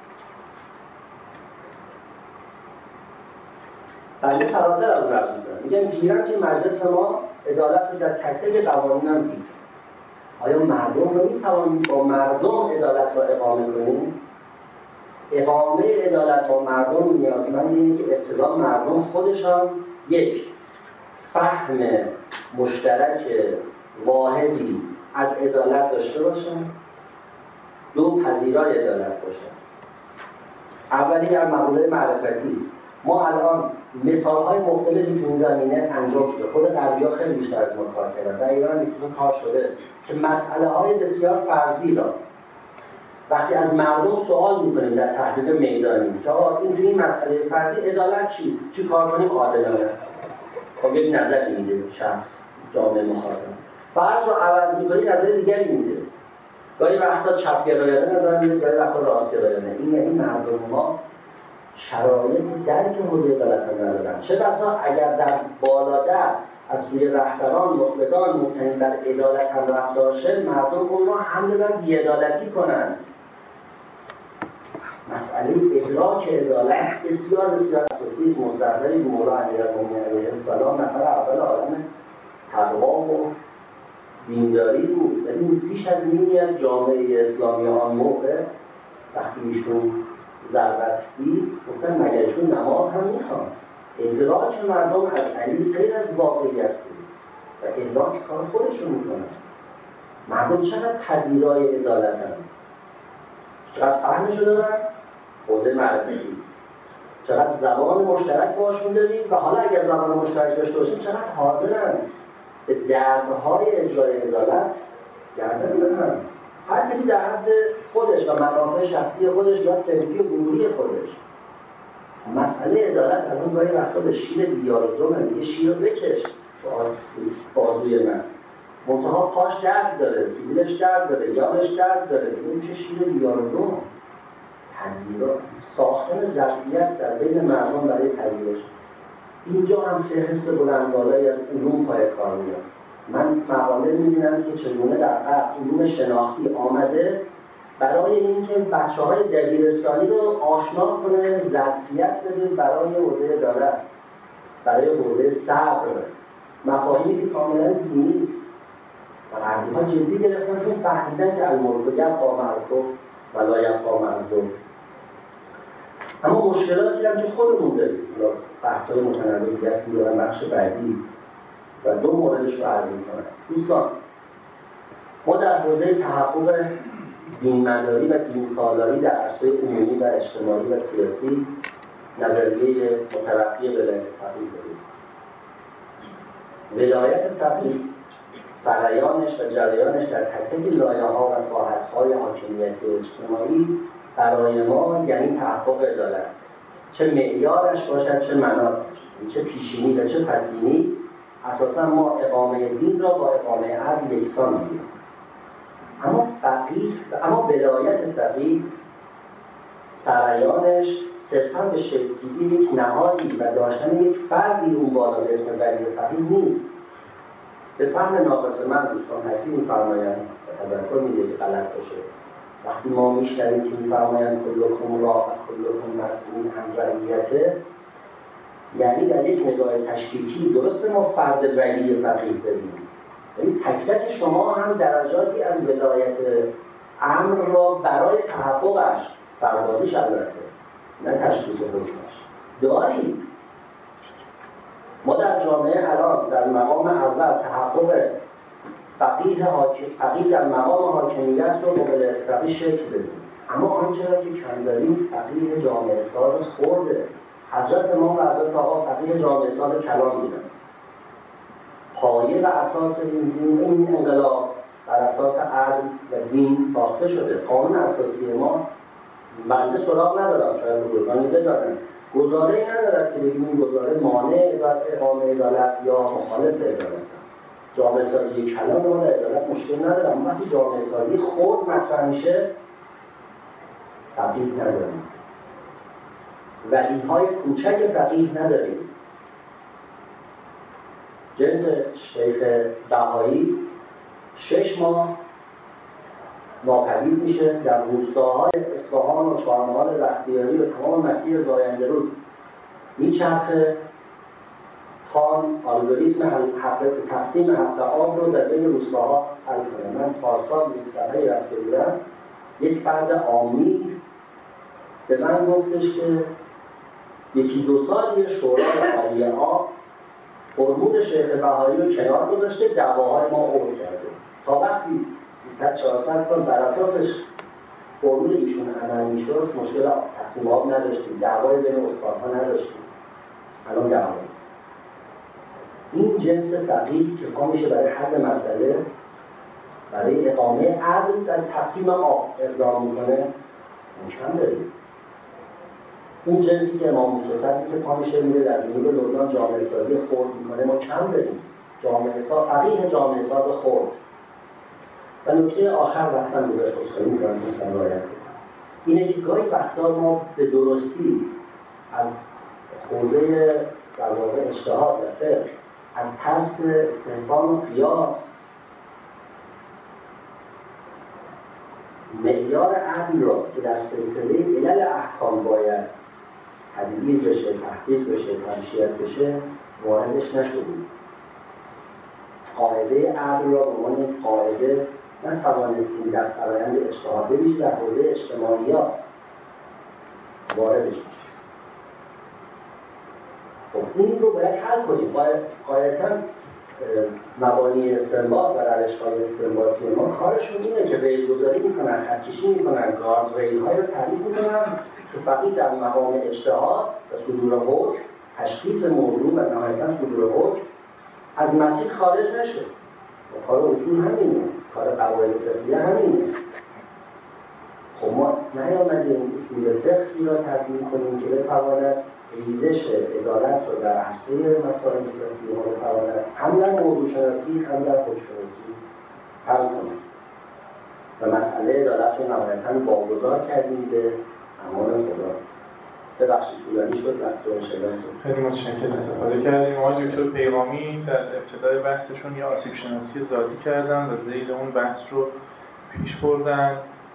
بنده فراتر از رفت میگم گیرم که مجلس ما عدالت رو در تک تک قوانین هم دید. آیا مردم رو میتوانیم با مردم عدالت رو اقامه کنیم؟ اقامه عدالت با مردم نیازمند اینه که ابتدا مردم خودشان یک فهم مشترک واحدی از عدالت داشته باشن، دو پذیرای عدالت باشن. اولی در مقوله معرفتی است. ما الان مثال‌های مختلفی تو این زمینه انجام شده. خود غربی‌ها خیلی بیشتر از ما کار کردن. در ایران میتونه کار شده که مسئله‌های بسیار فرضی را وقتی از مردم سوال می‌کنیم در تحقیق میدانی که این توی این مسئله فرضی عدالت چیست؟ چی کار کنیم عادلانه؟ خب یک نظری میده شخص جامعه مخاطب. فرض رو عوض می‌کنی نظر دیگری میده. گاهی وقتا چپ‌گرایانه نظر میده، گاهی وقتا راست‌گرایانه. این یعنی مردم ما شرایط درک حوزه عدالت رو ندارن. چه بسا اگر در بالادست از سوی رهبران مطلقان مبتنی بر عدالت هم رفتار شه، مردم اون را حمله بر بی‌عدالتی کنند. مسئله ادراک عدالت بسیار اساسی است. مستحضر مولا امیرالمومنین علیه السلام نفر اول عالم تقوا و دینداری بود، ولی پیش از نیمی از جامعه اسلامی آن موقع وقتی ایشون زربستی گفتن مگر ایشون نماز هم میخوان. ادراک مردم از علی غیر از واقعیت بود و ادراک کار خودشون میکنن. مردم چقدر پذیرای عدالت هم، چقدر فهمشو دارن، حوزه معرفتی، چقدر زبان مشترک باشون داریم و حالا اگر زبان مشترک داشته باشیم چقدر حاضرن به دردهای اجرای عدالت گردن بدن. هر کسی در حد خودش و منافع شخصی خودش یا صنفی و گروهی خودش. مسئله عدالت از اون گاهی وقتا به شیر دیالوزومه، میگه شیر رو بکش بازوی من. منتها پاش درد داره، سیبیلش درد داره، یادش درد داره، میشه شیر دیالوزوم. تغییرات ساختن ظرفیت در بین مردم برای تغییرش. اینجا هم فهرست بلندبالایی از علوم پای کار میاد. من مقاله می‌بینم که چگونه در علوم شناختی آمده برای اینکه بچه‌های دبیرستانی رو آشنا کنه، ظرفیت بده برای حوزه عدالت، برای حوزه صبر، مفاهیمی که کاملا دینی و غربی‌ها جدی گرفتن چون فهمیدن که الملک یبقی معروف و لا یبقی معروف. اما مشکلاتی هم که خودمون داریم، بحث‌های متنوعی هست که دارن بخش بعدی و دو موردش رو عرض می‌کنم. دوستان، ما در حوزه تحقق دینمداری و دینسالاری در عرصه عمومی و اجتماعی و سیاسی نظریه مترقی ولایت فقیه داریم. ولایت فقیه سرایانش و جریانش در تک تک لایه‌ها و ساحت‌های حاکمیت اجتماعی برای ما یعنی تحقق عدالت، چه معیارش باشد چه مناطش، چه پیشینی و چه پسینی. اساسا ما اقامه دین را با اقامه عدل یکسان می‌گیریم. اما ولایت فقیه سرایانش صرفاً به شکل‌گیری یک نهادی و داشتن یک فردی اون بالا به اسم ولی فقیه نیست. به فهم ناقص من دوستان حسی می‌فرمایند و تذکر میده که غلط باشه. وقتی ما میشنویم که می‌فرمایند کلکم راع و کلکم مسئول عن رعیته، یعنی در یک نگاه تشکیکی درسته ما فرد ولی فقیه داریم، یعنی تک تک شما هم درجاتی از ولایت امر را برای تحققش، سربازیش البته نه تشخیص حکمش دارید. ما در جامعه الان در مقام اول تحقق فقیه در مقام حاکمیت رو با ولایت فقیه شکل بدیم، اما آنچه را که کم داریم فقیه جامعه ساز خورده. حضرت امام و حضرت آقا فقیه جامعه ساز کلام بودن. پایه و اساس این انقلاب بر اساس عدل و دین ساخته شده. قانون اساسی ما بنده سراغ ندارم، شاید بزرگانی بدارن، گزاره‌ای ندارد که بگیم این گزاره مانع اقامه عدالت یا مخالف عدالت. جامعه سازی کلام ما در عدالت مشکل ندارم، اما وقتی جامعه سازی خود مطرح میشه فقیه نداریم، ولی‌های کوچک فقیه نداریم. جنس شیخ بهایی 6 ماه ناپدید میشه در روستاهای اصفهان و چهارمحال بختیاری و تمام مسیر زاینده رود میچرخه تا الگوریتم تقسیم حق آب رو در بین روستاها حل کنه. من پارسال یک صفحه‌ای رفته بودم، یک فرد عامی به من گفتش که یکی دو سالی شورای عالی آب فرمود شیخ بهایی رو کنار گذاشته، دعواهای ما عبور کرده. تا وقتی 400 سال بر اساسش فرمود ایشون عمل میشد مشکل تقسیم آب نداشتیم، دعوای بین استادها نداشتیم. الان دعوا. این جنس فقیه که پا میشه برای حل مسئله، برای اقامه عدل در تقسیم آب اقدام میکنه، کم داریم. اون جنسی که امام موسی صدری که پا میشه میره در جنوب لبنان جامعه سازی خرد میکنه، ما کم داریم. فقیه جامعه ساز خرد. و نکته آخر وقتم گذاشت خواهی میکنم که رعایت اینه که گاهی وقتا ما به درستی از حوزه در واقع اجتهاد و فقه، از ترس استحسان و قیاس، معیار عدل را که در سلسله علل احکام باید تدبیر بشه، تحقیق بشه، تمشیت بشه، واردش نشدیم. قاعده عدل را به عنوان یک قاعده نتوانستیم در فرآیند اجتهاد ببینیم، در حوزه اجتماعیات واردش بشه. خب این رو باید حل کنیم. قاعدتاً مبانی استنباط و روش‌های استنباطی ما کارشون اینه که ریل‌گذاری میکنن، خطکشی میکنن، گارد ریل‌های رو تعریف میکنن که فقط در مقام اجتهاد و صدور حکم، تشخیص موضوع و نهایتاً صدور حکم از مسیر خارج نشه. و کار اصول همینه، کار قواعد فقهی همینه. خب ما نیامدیم اصول فقهی را تدوین کنیم که بتواند ریزش عدالت رو در عرصه مسائل فقهی ما بتواند هم در موضوع شناسی هم در حکم شناسی حل کنیم. و مسئله عدالت رو نهایتاً واگذار کردیم به امان خدا. ببخشید طولانی شد، وقت شد. خیلی متشکرم استفاده کردیم. آقای دکتر پیغامی در ابتدای بحثشون یه آسیب شناسی ذاتی کردن و ذیل اون بحث رو پیش بردن.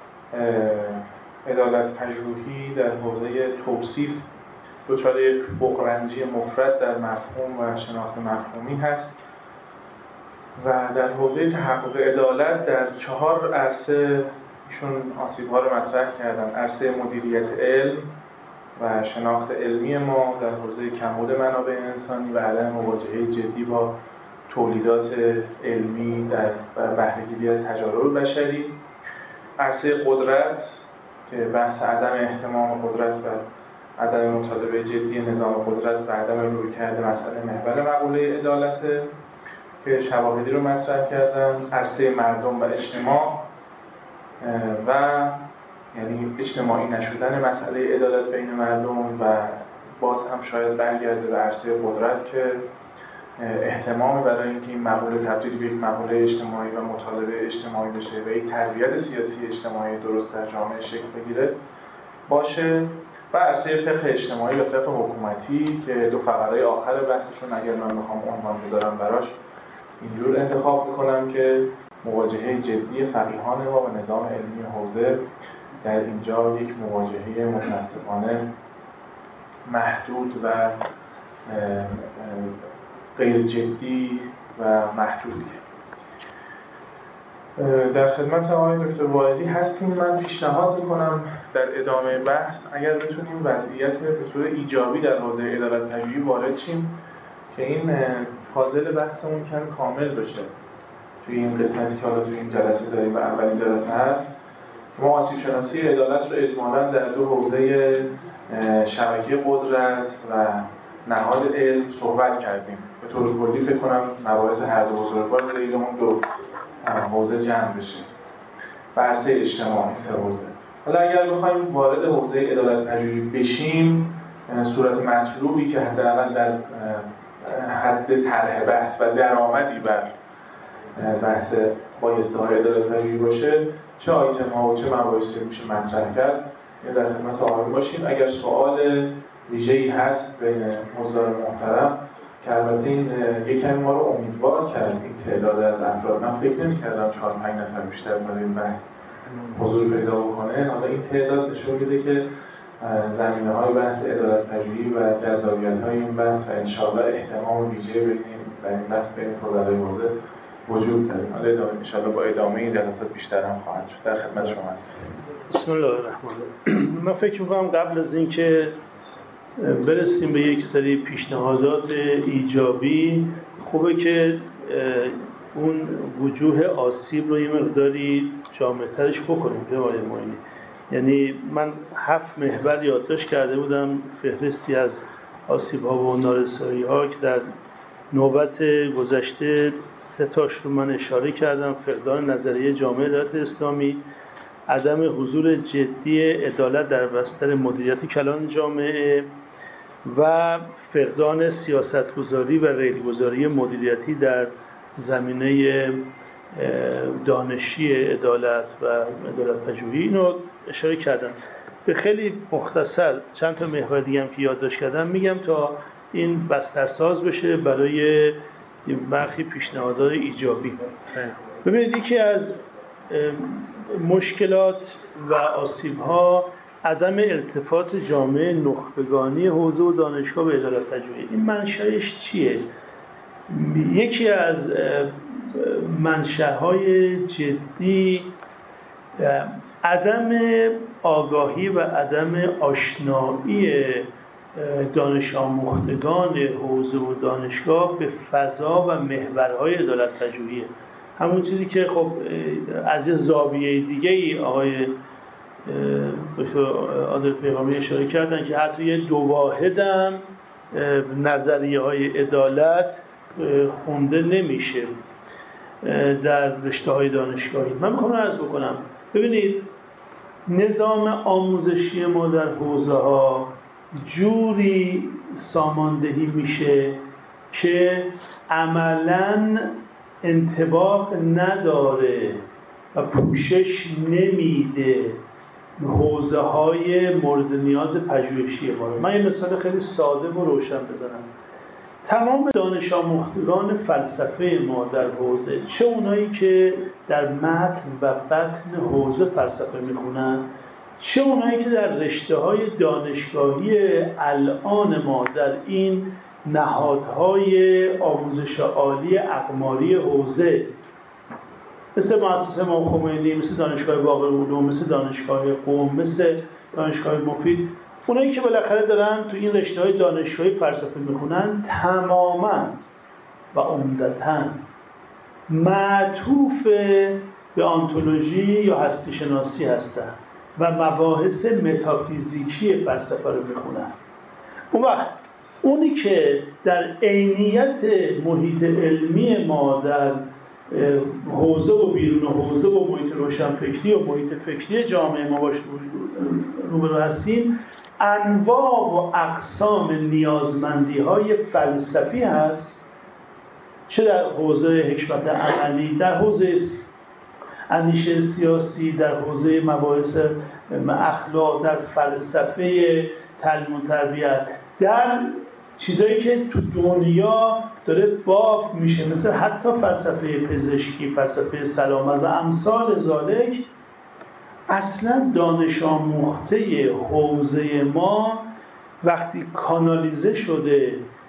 عدالت پژوهی در حوزه توصیف دچار یک بغرنجی مفرد در مفهوم و شناخت مفهومی هست و در حوزه تحقق عدالت در 4 عرصه ایشون آسیب‌ها رو مطرح کردن. عرصه مدیریت علم، و شناخت علمی ما در حوزه کمبود منابع انسانی و عدم مواجهه جدی با تولیدات علمی در بهره‌گیری از تجارب بشری. عرصه قدرت که بحث عدم اهتمام قدرت و عدم مطالبه جدی نظام قدرت و عدم رویکرد مسئله محور مقوله عدالت که شواهدی رو مطرح کردن. عرصه مردم و اجتماع و یعنی اجتماعی نشدن مسئله عدالت بین مردم و باز هم شاید برگرده به عرصه قدرت که اهتمام برای اینکه این مقوله تبدیل به یک مقوله اجتماعی و مطالبه اجتماعی بشه و یک تربیت سیاسی اجتماعی درست در جامعه شکل بگیره باشه. و عرصه فقه اجتماعی و فقه حکومتی که دو فقره آخر بحثشون اگر من بخوام عنوان بذارم براش اینجور انتخاب میکنم که مواجهه جدی فقیهان ما و نظام علمی حوزه در اینجا یک مواجهه متاسفانه محدود و غیر جدی و محدودیه. در خدمت آقای دکتر واعظی هستیم. من پیشنهاد میکنم در ادامه بحث اگر بتونیم وضعیت به صورت ایجابی در حوزه عدالت پژوهی وارد شیم که این فاضل بحثمون کم کامل بشه. توی این قسمتی که حالا توی این جلسه داریم و اولین جلسه هست، ما آسیب شناسی عدالت رو اجمالاً در دو حوزه شبکه قدرت و نهاد علم صحبت کردیم. به طور کلی فکر کنم مباحث هر دو بزرگوار زیر اون دو حوزه جمع بشه. عرصه اجتماعی سه حوزه. حالا اگر بخوایم وارد حوزه عدالت پژوهی بشیم، صورت مطلوبی که حداقل در حد طرح بحث و درآمدی بر بحث بایسته‌های عدالت پژوهی باشه، چه آیتم ها و چه مباحثی میشه مطرح کرد، در خدمت آقایون باشیم. اگر سوال ویژه‌ای هست بین حضار محترم که البته این یکم ما رو امیدوار کرد این تعداد از افراد، من فکر نمی‌کردم 4-5 نفر بیشتر برای این بحث حضور پیدا بکنه. حالا این تعداد نشون میده که زمینه‌های بحث عدالت پژوهی و جذابیت‌های این بحث و انشاءالله احتمام ویژه بین این بحث بین فضلای حوزه وجود داره. حالا انشاءالله با ادامه این جلسات بیشتر هم خواهد شد. در خدمت شما هستم. بسم الله الرحمن الرحیم. من فکر می‌کنم قبل از اینکه برسیم به یک سری پیشنهادات ایجابی، خوبه که اون وجوه آسیب رو یه مقداری جامع‌ترش بکنیم که آقای معینی. یعنی من 7 محور یادداشت کرده بودم، فهرستی از آسیب‌ها و نارسایی‌ها که در نوبت گذشته 3 تاش رو من اشاره کردم: فقدان نظریه جامعه عدالت اسلامی، عدم حضور جدی عدالت در بستر مدیریت کلان جامعه و فقدان سیاستگذاری و ریلگذاری مدیریتی در زمینه دانشی عدالت و عدالت پژوهی. اینو اشاره کردم. به خیلی مختصر چند تا محور دیگه هم که یادداشت کردم میگم تا این بسترساز بشه برای برخی پیشنهادات ایجابی. ببینید، یکی از مشکلات و آسیب‌ها عدم التفات جامعه نخبگانی حوزه و دانشگاه به عدالت پژوهی. این منشأش چیه؟ یکی از منشأهای جدی عدم آگاهی و عدم آشنایی دانش آموختگان حوزه و دانشگاه به فضا و محورهای عدالت پژوهی. همون چیزی که خب از یه زاویه دیگه‌ای آقای دکتر عادل پیغامی اشاره کردن که حتی یه 2 واحد هم نظریه‌های عدالت خونده نمیشه در رشته‌های دانشگاهی. من میخوام عرض بکنم، ببینید نظام آموزشی ما در حوزه‌ها جوری ساماندهی میشه که عملاً انطباق نداره و پوشش نمیده حوزه‌های مورد نیاز پژوهشی ما رو. من یه مثال خیلی ساده و روشن بزنم. تمام دانش آموختگان فلسفه ما در حوزه، چه اونایی که در متن و بطن حوزه فلسفه میخونن، چه اونایی که در رشته‌های دانشگاهی الان ما در این نهادهای آموزش عالی اقماری حوزه مثل مؤسسه امام خمینی، مثل دانشگاه باقرالعلوم، مثل دانشگاه قم، مثل دانشگاه مفید، اونایی که بالاخره دارن تو این رشته‌های دانشجویی فلسفه میخونن تماماً و عمدتاً معطوف به آنتولوژی یا هستی شناسی هستن و مباحث متافیزیکی فلسفه رو میخونن. اون وقت اونی که در عینیت محیط علمی ما در حوزه و بیرون حوزه و محیط روشنفکری و محیط فکری جامعه ما باش روبرو هستیم، انواع و اقسام نیازمندی‌های فلسفی هست، چه در حوزه حکمت عملی، در حوزه اندیشه سیاسی، در حوزه مباحث اخلاق، در فلسفه تعلیم و تربیت، در چیزایی که تو دنیا داره باب میشه، مثل حتی فلسفه پزشکی، فلسفه سلامت و امثال ذالک. اصلا دانش آموخته حوزه ما وقتی کانالیزه شده،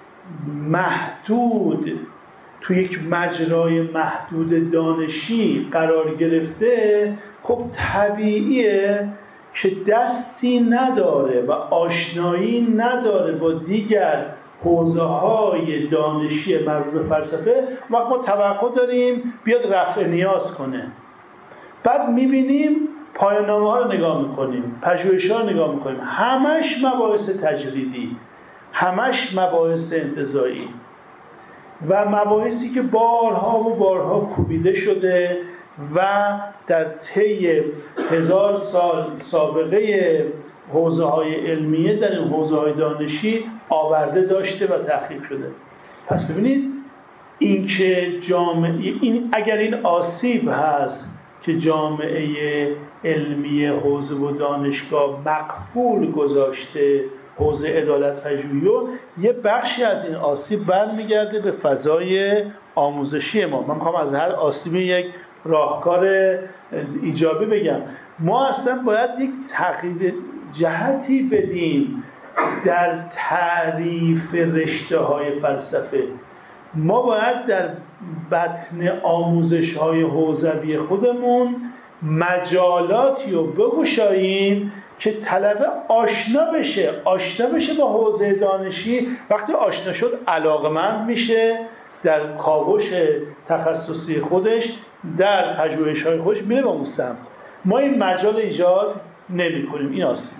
محدود تو یک مجرای محدود دانشی قرار گرفته، خب طبیعیه که دستی نداره و آشنایی نداره با دیگر حوزه‌های دانشی مربوط به فلسفه. وقت ما توقع داریم بیاد رفع نیاز کنه، بعد میبینیم پایان‌نامه‌ها رو نگاه میکنیم، پژوهش‌ها رو نگاه میکنیم، همش مباحث تجریدی، همش مباحث انتزاعی و مباحثی که بارها و بارها کوبیده شده و در طی 1000 سال سابقه حوزه‌های علمیه در این حوزه‌های دانشی آورده داشته و تحقیق شده. پس ببینید این که اگر این آسیب هست که جامعه علمی حوزه و دانشگاه مقفول گذاشته حوزه عدالت پژوهی، یه بخشی از این آسیب برمیگرده به فضای آموزشی ما. من میخوام از هر آسیبی یک راهکار ایجابی بگم. ما اصلا باید یک تغییر جهتی بدیم در تعریف رشته‌های فلسفه. ما باید در بطن آموزش‌های حوزوی خودمون مجالاتی رو بگشاییم که طلبه آشنا بشه با حوزه دانشی. وقتی آشنا شد علاقه‌مند میشه، در کاوش تخصصی خودش، در پژوهش‌های خودش میره به اون سمت. ما این مجال ایجاد نمی‌کنیم. این آسیب.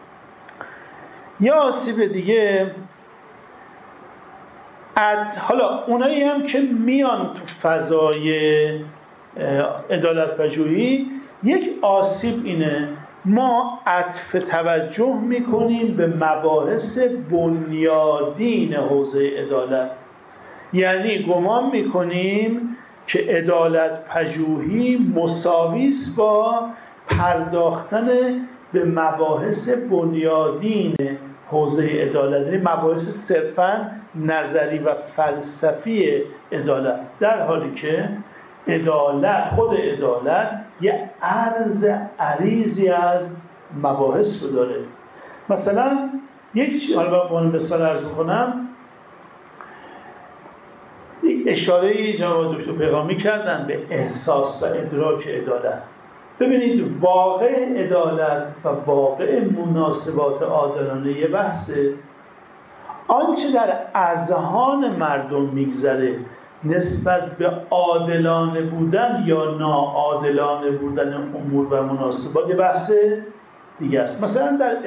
یا آسیب دیگه، حالا اونایی هم که میان تو فضای عدالت پژوهی، یک آسیب اینه ما عطف توجه میکنیم به مباحث بنیادین حوزه عدالت. یعنی گمان میکنیم که عدالت پژوهی مساوی است با پرداختن به مباحث بنیادین حوزه عدالت، یعنی مباحث صرفاً نظری و فلسفی عدالت، در حالی که خود عدالت یه عرض عریضی از مباحث رو داره. مثلا حالا با مثال عرض کنم، یک اشاره جناب دکتر پیغامی کردن به احساس و ادراک عدالت. ببینید واقع عدالت و واقع مناسبات عادلانه یه بحثه. آنچه در اذهان مردم میگذره نسبت به عادلانه بودن یا ناعادلانه بودن امور و مناسبات یه بحث دیگه است. مثلا در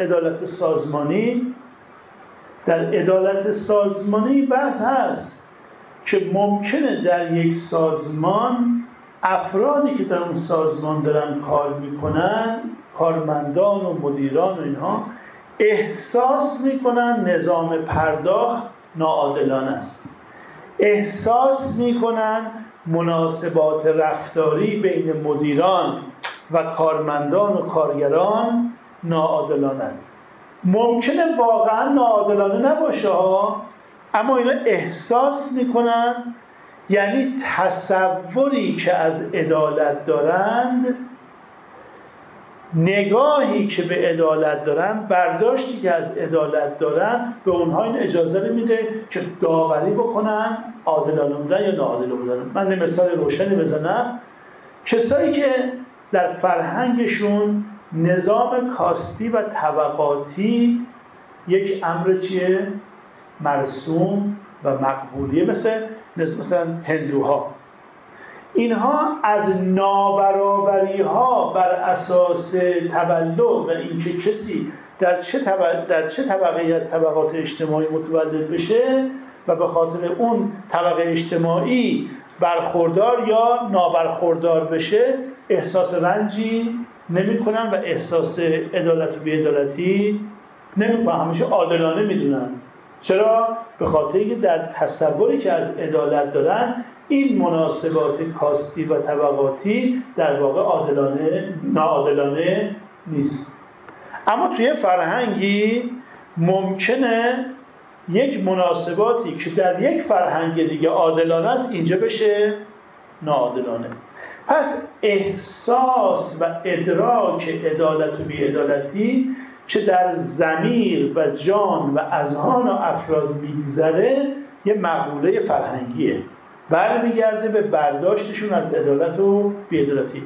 عدالت سازمانی بحث هست که ممکنه در یک سازمان افرادی که در اون سازمان دارن کار میکنن، کارمندان و مدیران و اینها، احساس میکنن نظام پرداخت ناعادلانه است، احساس میکنن مناسبات رفتاری بین مدیران و کارمندان و کارگران ناعادلانه است. ممکنه واقعا ناعادلانه نباشه اما اینا احساس میکنن، یعنی تصوری که از عدالت دارند، نگاهی که به عدالت دارن، برداشتی که از عدالت دارن، به اونها این اجازه میده که داوری بکنن عادلانه بودن یا ناعادلانه بودن. من مثال روشنی بزنم. کسایی که در فرهنگشون نظام کاستی و طبقاتی یک امر چیه؟ مرسوم و مقبولیه، مثلا هندوها. اینها از نابرابری ها بر اساس تولد و اینکه کسی در چه طبقه‌ای از طبقات اجتماعی متولد بشه و به خاطر اون طبقه اجتماعی برخوردار یا نابرخوردار بشه احساس رنجی نمی‌کنن و احساس عدالت و بی‌عدالتی نمی‌کنن، همیشه عادلانه می‌دونن. چرا؟ به خاطر اینکه در تصوری که از عدالت دارن این مناسبات کاستی و طبقاتی در واقع ناعادلانه نیست. اما توی فرهنگی ممکنه یک مناسباتی که در یک فرهنگ دیگه عادلانه است اینجا بشه ناعادلانه. پس احساس و ادراک عدالت و بی‌عدالتی که در ضمیر و جان و اذهان و افراد میگذره یه مقوله فرهنگیه، برمیگرده به برداشتشون از عدالت و بی‌عدالتی.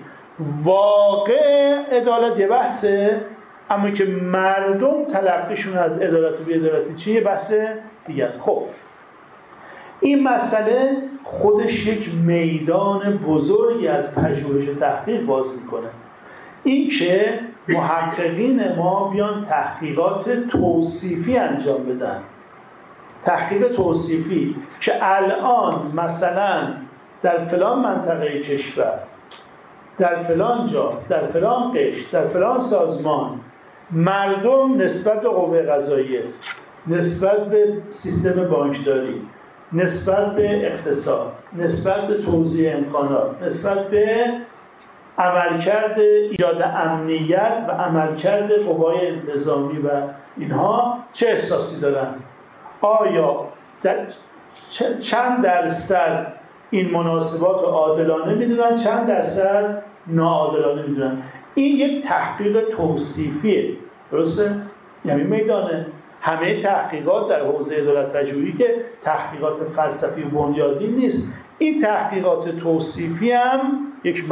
واقع عدالت یه بحثه، اما که مردم تلقیشون از عدالت و بی‌عدالتی چیه؟ بحث دیگه است. خب این مسئله خودش یک میدان بزرگی از پژوهش و تحقیق باز میکنه. این که محققین ما بیان تحقیقات توصیفی انجام بدن، تحقیق توصیفی که الان مثلا در فلان منطقه کشور، در فلان جا، در فلان قشر، در فلان سازمان مردم نسبت به قوه قضاییه، نسبت به سیستم بانکداری، نسبت به اقتصاد، نسبت به توزیع امکانات، نسبت به عملکرد ایجاد امنیت و عملکرد قوای انتظامی و اینها چه احساسی دارن؟ آیا چند درصد این مناسبات رو عادلانه میدونن، چند درصد ناعادلانه میدونن؟ این یک تحقیق توصیفیه، درسته؟ یعنی میدانه همه تحقیقات در حوزه عدالت پژوهی که تحقیقات فلسفی و بنیادی نیست، این تحقیقات توصیفی هم یک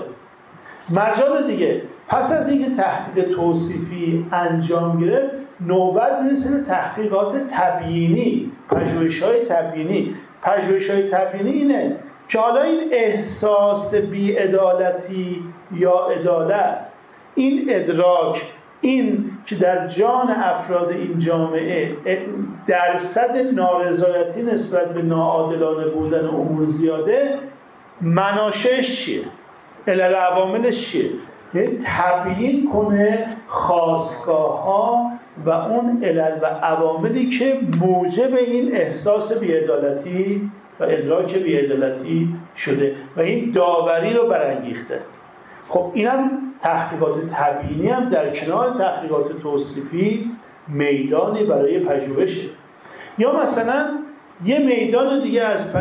مجال دیگه. پس از اینکه تحقیق توصیفی انجام گرفت نوبت میرسه به تحقیقات تبیینی، پژوهش‌های تبیینی. پژوهش‌های تبیینی اینه که حالا این احساس بی‌عدالتی یا عدالت، این ادراک، این که در جان افراد این جامعه درصد نارضایتی نسبت به ناعادلانه بودن امور زیاده، مناشأش چیه؟ علل عواملش چیه؟ یعنی تبیین کنه خاستگاه‌ها و اون علل و عواملی که موجب این احساس بی‌عدالتی و ادراک بی‌عدالتی شده و این داوری رو برانگیخته. خب اینم تحقیقات تبیینی هم در کنار تحقیقات توصیفی میدانی برای پژوهشه. یا مثلا یه میدان دیگه از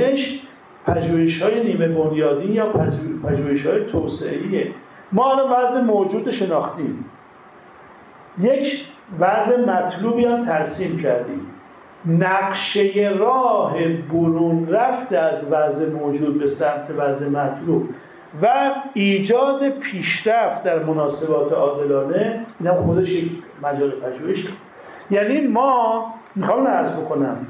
پژوهش‌های نیمه بنیادی یا پژوهش‌های توسعه‌ایه. ما الان وضع موجود شناختیم، یک وضع مطلوبی هم ترسیم کردیم، نقشه راه برون رفت از وضع موجود به سمت وضع مطلوب و ایجاد پیشرفت در مناسبات عادلانه، اینم خودش یک مجال پژوهشه. یعنی ما میخوام عرض بکنم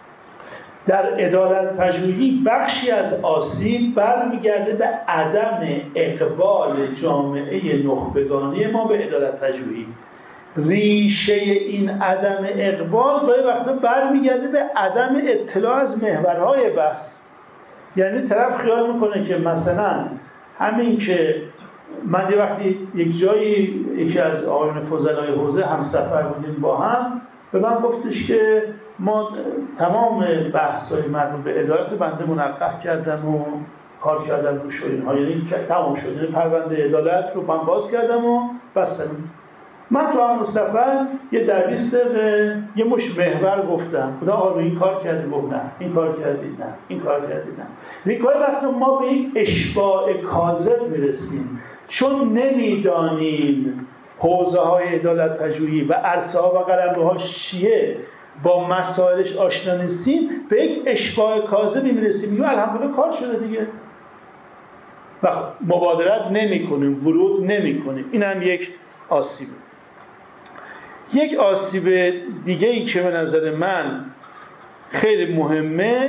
در عدالت پژوهی بخشی از آسیب برمیگرده به عدم اقبال جامعه نخبگانی ما به عدالت پژوهی. ریشه این عدم اقبال گاهی وقتا برمیگرده به عدم اطلاع از محورهای بحث. یعنی طرف خیال میکنه که مثلا همین که من یه وقتی یک جایی یکی از آقایون فضلای حوزه همسفر بودیم با هم، به من گفتش که ما تمام بحث‌های مربوط به عدالت بنده منقح کردم و کار کردم روش و اینها، یعنی تمام شد، یعنی پرونده عدالت رو من باز کردم و بستم. من تو هم سفر یه در 20 دقیقه یه مش محور گفتم، خدا آقا این کار کردی، گفت نه این کار کردی، نه این کار کردی، نه. گاهی وقتا ما به یک اشباع کاذب میرسیم چون نمیدانیم حوزه های عدالت پژوهی و عرصه ها و قلمروهاش چیه، با مسائلش آشنا نیستیم، به یک اشباع کاذبی میرسیم، میگیم الحمدلله کار شده دیگه. و مبادرت نمی کنیم، ورود نمی کنیم. این هم یک آسیبه. یک آسیب دیگه ای که به نظر من خیلی مهمه،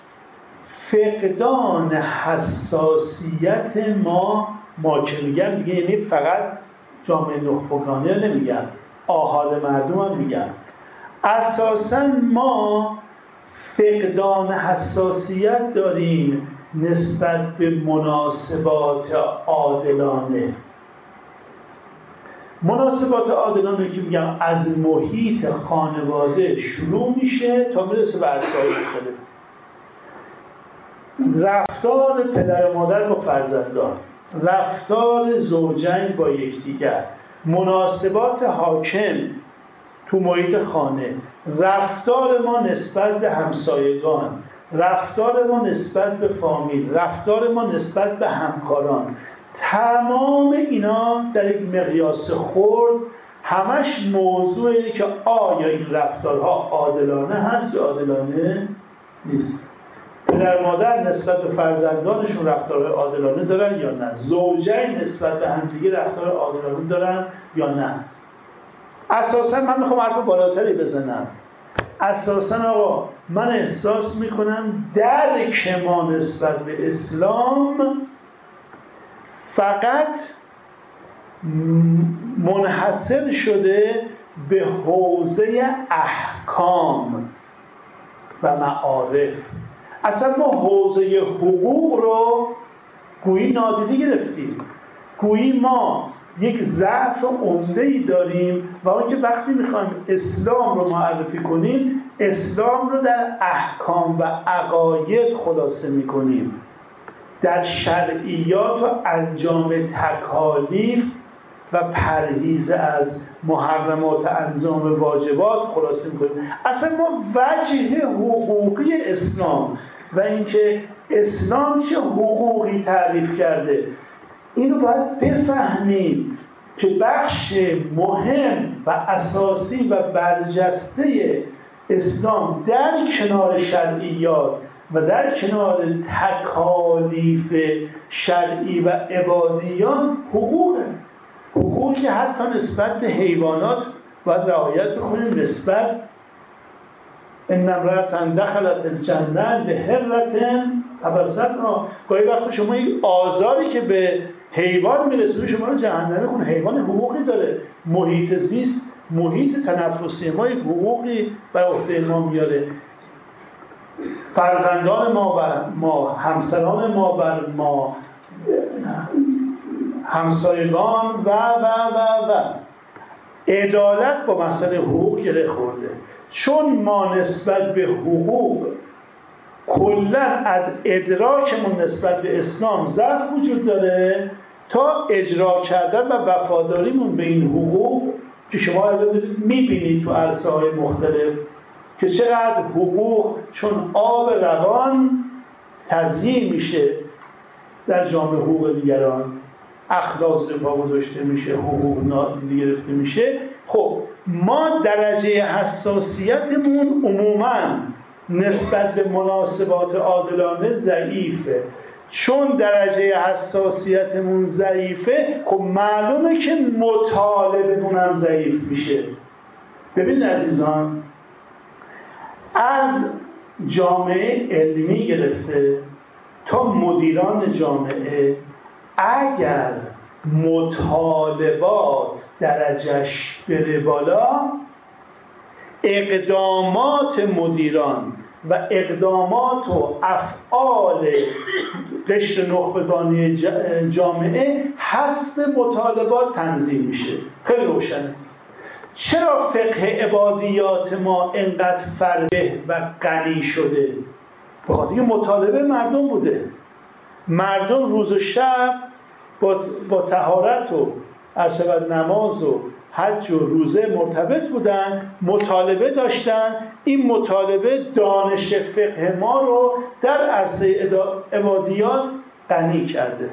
فقدان حساسیت ما که میگم دیگه، یعنی فقط جامعه نخبگانه نمیگم، آحاد مردم هم میگم. اساساً ما فقدان حساسیت داریم نسبت به مناسبات عادلانه. مناسبات عادلانه که میگم از محیط خانواده شروع میشه تا میرسه به عرصه‌های مختلف. رفتار پدر و مادر با فرزندان، رفتار زوجین با یکدیگر، مناسبات حاکم تو محیط خانه، رفتار ما نسبت به همسایگان، رفتار ما نسبت به فامیل، رفتار ما نسبت به همکاران، تمام اینا در یک مقیاس خرد همش موضوع اینه که آیا این رفتارها عادلانه هست یا عادلانه نیست. پدر مادر نسبت به فرزندانشون رفتار عادلانه دارن یا نه؟ زوجین نسبت به همدیگه رفتار عادلانه دارن یا نه؟ اساسا من میخوام حرف بالاتری بزنم. اساسا آقا من احساس میکنم درک ما نسبت به اسلام فقط منحصر شده به حوزه احکام و معارف. اصلا ما حوزه حقوق رو گویی نادیده گرفتیم، گویی ما یک ضعف عمده‌ای داریم و اون که وقتی میخوایم اسلام رو معرفی کنیم، اسلام رو در احکام و عقاید خلاصه میکنیم، در شرعیات و انجام تکالیف و پرهیز از محرمات انجام واجبات خلاصه میکنیم. اصلا ما وجه حقوقی اسلام و اینکه اسلام چه حقوقی تعریف کرده اینو باید بفهمیم که بخش مهم و اساسی و برجسته اسلام در کنار شرعیات و در کنار تکالیف شرعی و عبادیات حقوقی حتی نسبت به حیوانات باید رعایت بکنیم. نسبت ان امرأة دخلت الجنة بحرة حبستها، گاهی وقتا شما یک آزاری که به حیوان میرسونه شما رو جهنمی کنه. حیوان حقوقی داره، محیط زیست، محیط تنفسی ما یک حقوقی بر عهده ما میاره. فرزندان ما بر ما، همسران ما بر ما، همسایگان و عدالت با مسئله حقوق گره خورده. چون ما نسبت به حقوق کلا از ادراکمون نسبت به اسلام ضعف وجود داره تا اجرا کردن و وفاداریمون به این حقوق که شما میبینید تو عرصه‌های مختلف که چقدر حقوق چون آب روان تضییع میشه در جامعه، حقوق دیگران اخلاق زیر پا گذاشته میشه، حقوق نادیده گرفته میشه. خب ما درجه حساسیتمون عموماً نسبت به مناسبات عادلانه ضعیفه. چون درجه حساسیتمون ضعیفه خب معلومه که مطالبمون هم ضعیف میشه. ببینید عزیزان، از جامعه علمی گرفته تا مدیران جامعه، اگر مطالبات درجهش بره بالا، اقدامات مدیران و اقدامات و افعال قشر نخبگانی جامعه حسب مطالبات تنظیم میشه. خیلی روشنه. چرا فقه عبادیات ما انقدر فربه و غنی شده؟ بخاطر اینکه مطالبه مردم بوده. مردم روز و شب با طهارت و عرصبت نماز و حج و روزه مرتبط بودن، مطالبه داشتن. این مطالبه دانش فقه ما رو در عرصه عبادیات غنی کرده.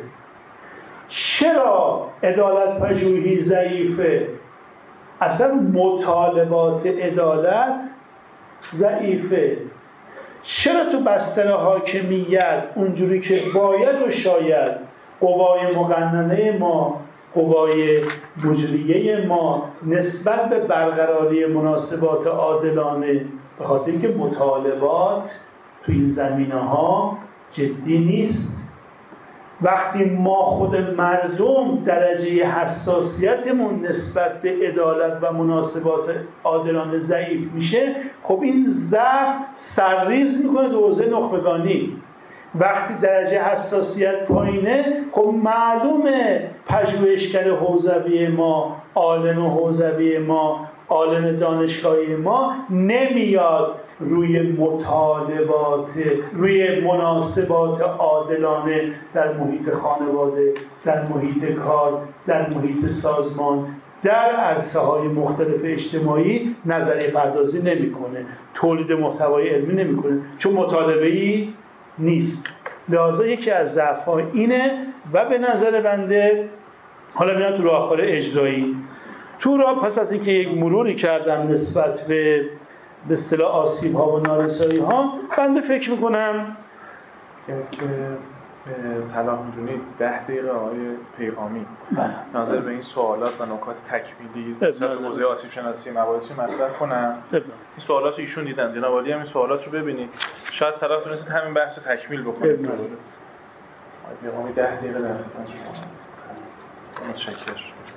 چرا عدالت پژوهی ضعیفه؟ اصلا مطالبات عدالت ضعیفه. چرا تو بستر حاکمیت اونجوری که باید و شاید قوای مقننه ما، قوای مجریه ما نسبت به برقراری مناسبات عادلانه، به خاطر اینکه مطالبات تو این زمینه‌ها جدی نیست. وقتی ما خود مردم درجه حساسیتمون نسبت به عدالت و مناسبات عادلانه ضعیف میشه، خب این ضعف سرریز میکنه تو حوزه نخبگانی. وقتی درجه حساسیت پایینه، خب معلومه پژوهشگر حوزوی ما، عالم حوزوی ما، عالم دانشگاهی ما نمیاد روی مطالبات، روی مناسبات عادلانه در محیط خانواده، در محیط کار، در محیط سازمان، در عرصه‌های مختلف اجتماعی نظریه پردازی نمی‌کنه، تولید محتوای علمی نمی‌کنه، چون مطالبه‌ای نیست. لذا یکی از ضعف‌ها اینه و به نظر بنده حالا میام تو راهکار اجرایی. تو راه پس از اینکه یک مروری کردم نسبت به اصطلاح آسیب‌ها و نارسایی‌ها، بنده فکر می‌کنم که صلاح می‌دونید 10 دقیقه آقای پیغامی نظر به این سوالات و نکات تکمیلی نسبت به حوزه آسیب شناسی مباحثی مطرح کنم. این سوالات رو ایشون دیدن، جناب عالی هم این سوالات رو ببینید، شاید صلاح تونستید همین بحث رو تکمیل بکنید. آقای پیغامی 10 دقیقه در خدمت شما هستم. متشکرم.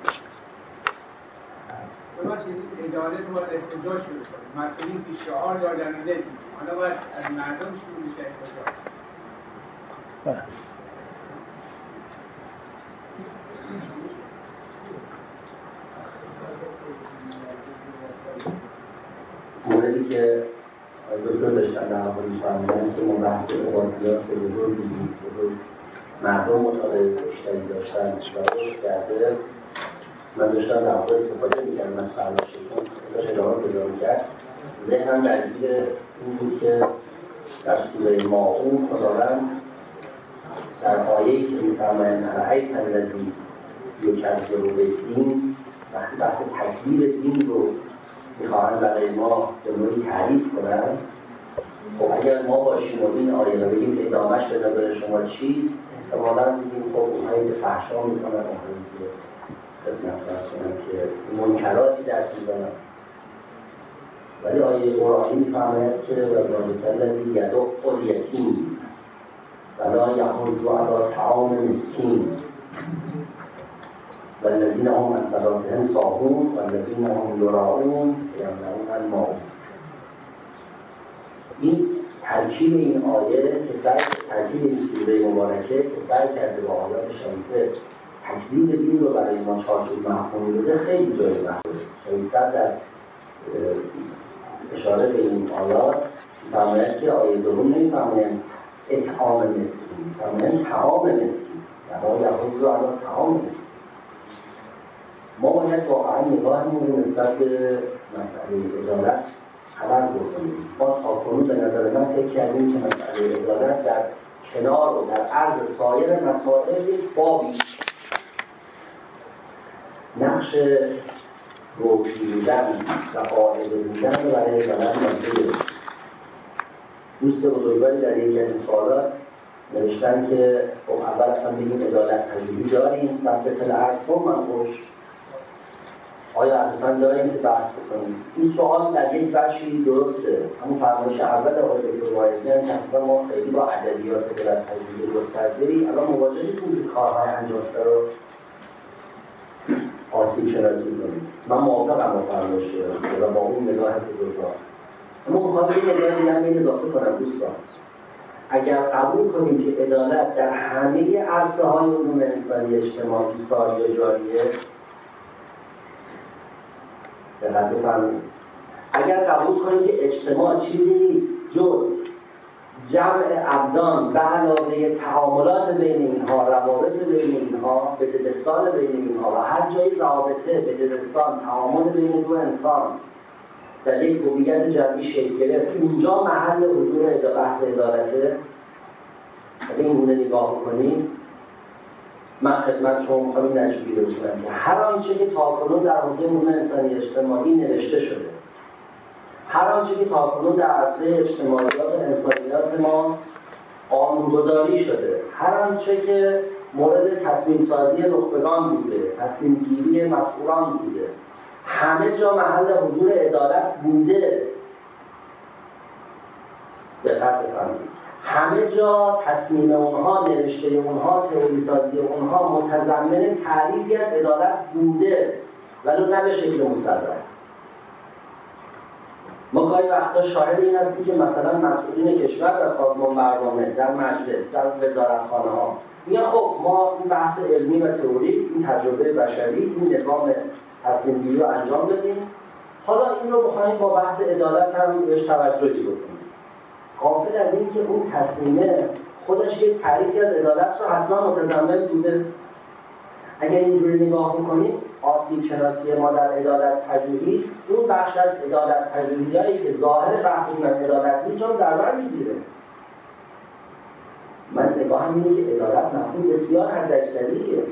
ببخشید اداره رو باید احتجاج شروع کنیم. مسئولین که شعار دادن ندید، حالا باید از مردم شروع میشه احتجاج. موردی که دکتر داشتن در حالی فرمودن که ما بحث مبادلات بزرگی مردم مطالعه بیشتری داشتن و رشد کرده، من داشتم در واقع استفاده می‌کردم از فرمایشتون، داشت ادامه پیدا می‌کرد. ذهنم درگیر این بود که در سوره ماعون خداوند در آیه‌ای که می‌فرمایند ارأیت الذی یکذب بالدین، وقتی بحث تکذیب دین رو می‌خواهند برای ما به نوعی تعریف کنند، خب اگر ما باشیم و این آیه رو بگیم ادامهش به نظر شما چیست، احتمالاً می‌گیم خب اونهایی که فحشا می‌کنن، اونهایی که خدمت فرسونن که منکراتی دست می‌زنن. ولی آیه قرآنی می‌فرماید که وَذَلِکَ الَّذِی یَدُعُّ الیتیم وَلَا یَحُضُّ عَلیٰ طَعَامِ الْمِسْکِین وَالَّذِینَ هُمْ عَنْ صَلَاتِهِمْ سَاهُونَ وَالَّذِینَ هُمْ یُرَاءُونَ وَیَمْنَعُونَ الْمَاعُونَ. این ترکیب این آیه که ترکیب این سوره مبارکه که سعی کرده با آیات شریفه تکذیب دین رو برای ما چارچوب مفهومی بده، خیلی جای بحثه. شریفت در اشاره به این آیات فرماید که آیه دوم نمی‌فرمایند اطعام مسکین، فرمایند طعام مسکین، در یهود رو الان طعام مسکین. ما باید واقعا نگاهمون رو نسبت به مسئله عدالت عوض بکنیم. ما تاکنون به نظر من فکر کردیم که مسئله عدالت در کنار و در عرض سایر مسائل یک بابی نقش روشیدن و قاعده بودن رو برای عدالت مانده. دوست بزرگواری در یکی از این سوالات نوشتن که خب اول اصلا بگیم عدالت پذیری داریم، ثبت العرض من خوش آیا اصلا داریم که بحث بکنیم؟ این سوال در یک بخشی درسته. همون فرمایش اول آقای دکتر وایزی هم که اصلا ما خیلی با ادبیات عدالت پذیری گسترده‌ای الان مواجه نیستیم که کارهای انجام شده رو آسیب شناسی کنیم. من موافقم با فرمایش و با اون نگاه بزرگوار. اما می‌خوام این نگاه دیگه هم اضافه کنم دوستان. اگر قبول کنیم که عدالت در همه عرصه‌های علوم انسانی اجتماعی ساری و جاریه، دقت بفرمایید. اگر قبول کنیم که اجتماع چیزی نیست جز جمع ابدان به علاوه تعاملات بین اینها، روابط بین اینها، بدلستان بین اینها و هر جایی رابطه، بدلستان، تعامل بین دو انسان در یک هویت جمعی شکل گرفت، اینجا محل حضور بحث عدالته. اگه این گونه نگاه کنیم، من خدمت شما می‌خوام این نتیجه رو بگم که هر آنچه که تاکنون در حوزه علوم انسانی اجتماعی نوشته شده، هر آنچه که تاکنون در عرصه اجتماعیات و انسانیات ما قانون‌گذاری شده، هر آنچه که مورد تصمیم سازی نخبگان بوده، تصمیم گیری مسئولان بوده، همه جا محل حضور عدالت بوده. دقت بفرمایید، همه جا تصمیم اونها، نوشته اونها، تئوری سازی اونها متضمن تعریفی از عدالت بوده، ولو نه به شکل مصرح. ما گاهی وقتا شاهد این هستیم که مثلا مسئولین کشور در سازمان برنامه، در مجلس، در وزارتخانه ها میگن خب ما این بحث علمی و تئوری، این تجربه بشری، این نظام تصمیم گیری رو انجام بدیم، حالا این رو بخوایم با بحث عدالت هم بهش توجهی بکنیم. غافل از این که اون تصمیمه خودش یک تعریفی از عدالت رو حتما متضمن بوده. اگر اینجوری نگاه میکنیم، آسیب شناسی ما در عدالت پژوهی، اون بخش از عدالت پژوهی‌هایی که ظاهر بحثشون عدالت نیست رو در بر میگیره. من نگاهم اینه که عدالت مفهوم بسیار حداکثریه.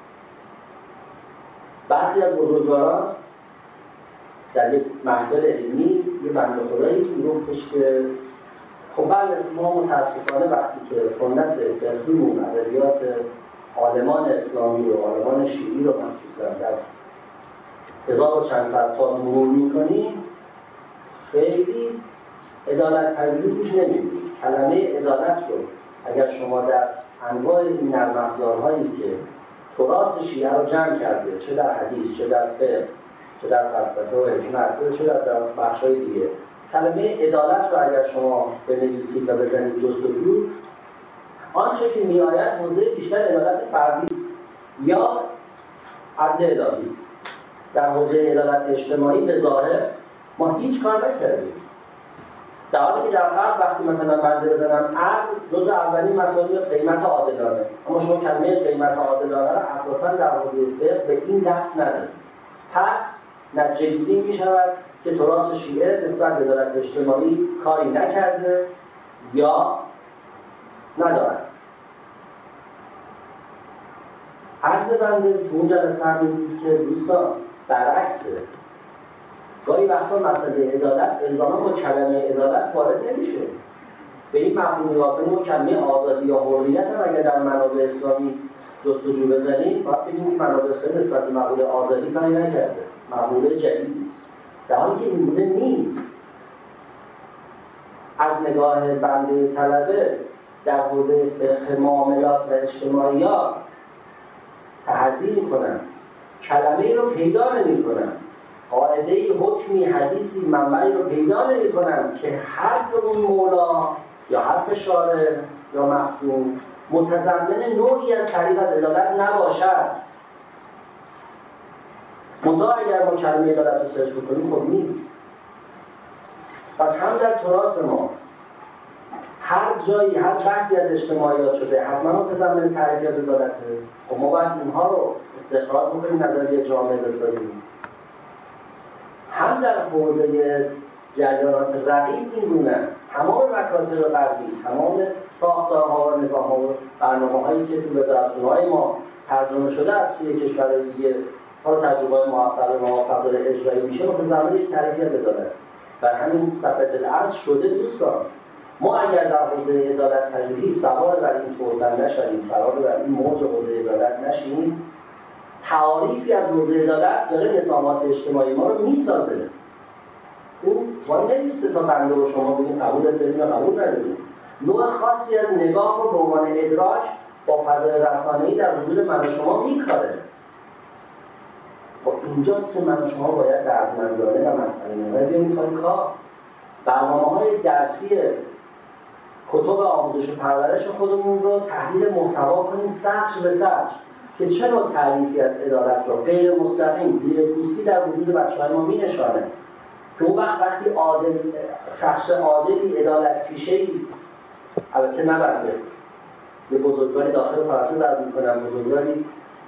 بعضی از بزرگواران در یک محفل علمی یه بنده خدایی میگفتش که خب بله، ما متاسفانه وقتی که سنت فقهی و ادبیات عالمان اسلامی و عالمان شیعی رو مخصوصا در 1000 و چند صد سال مرور میکنیم، خیلی عدالت پژوهی توش نمیبینیم. کلمه عدالت رو اگر شما در انواع این نرم افزارهایی که تراث شیعه رو جمع کرده، چه در حدیث، چه در فقه، چه در فلسفه و حکمت، چه در بخش‌های دیگه، کلمه عدالت رو اگر شما بنویسید و بزنید جستجو، آنچه که میآید حوزه بیشتر عدالت فردی است یا عدل الهی. در حوزه عدالت اجتماعی به ظاهر ما هیچ کار نکردیم، در حالی که در غرب وقتی مثلا بنده بزنم عدل جزء اولین مسائل قیمت عادلانه، اما شما کلمه قیمت عادلانه رو اساسا در حوزه فقه به این دست ندارید. پس نتیجه گیری می شود که تراث شیعه نسبت به عدالت اجتماعی کاری نکرده یا ندارد. عرض بنده تو اون جلسه هم بود که دوستان برعکسه، گاهی وقتا مسئله عدالت الزاما با کلمه عدالت وارد نمیشه. به این مفهوم نگاه کنیم و کلمه آزادی یا حریت هم اگر در منابع اسلامی جستجو بزنیم، باید بگیم که منابع اسلامی نسبت به مقوله آزادی کاری نکرده، مقوله جدیدی است، در حالی که این گونه نیست. از نگاه بنده طلبه در حوزه فقه معاملات و اجتماعیات تحدی میکنن، کلمه رو پیدا نمیکنن، قاعده حکمی حدیثی منبعی رو پیدا نمیکنن که حرف اون مولا یا حرف شارع یا مفهوم متضمن نوعی از تعریف از عدالت نباشد. منتها اگر ما کلمه عدالت رو سرچ بکنیم خب نیست. پس هم در تراث ما هر جایی، هر بحثی از اجتماعیات شده حتما متضمن تعریف از عدالته. خب ما باید اینها رو استخراج بکنیم، نظریه جامعه بسازیم. هم در حوزه جریانات رقیب این گونه تمام مکاتب غربی، تمام ساختارها و نظام‌ها و برنامه‌هایی که تو وزارتخونه‌های ما ترجمه شده از توی کشورهای دیگه، حالا تجربه‌های موفق داره اجرایی میشه، متضمن یک تعریفی از عدالت. بر همین صفحه العرض شده دوستان، ما اگر در حوزه عدالت پژوهی سوار بر این توسعه نشویم، سوار بر این موج حوزه عدالت نشیم، تعاریفی از حوزه عدالت داره نظامات اجتماعی ما رو میسازه. اون وای نمیسته تا بنده و شما بگیم قبول داریم یا قبول نداریم. نوع خاصی از نگاه رو به عنوان ادراک با فضای رسانه‌ای در وجود من و شما میکاره. خب اینجاست که من و شما باید دردمندانه و مسئله‌نامه بیاییم پای کار. برنامه‌های درسی کتب آموزش و پرورش خودمون رو تحلیل محتوا کنیم سطر به سطر که چه نوع تعریفی از عدالت رو غیر مستقیم زیرپوستی در وجود بچه‌های ما می‌نشانه که اون وقتی عادل، شخص عادلی، عدالت پیشه‌ای، البته نبنده یه بزرگواری داخل پراتون درد می‌کنم، بزرگواری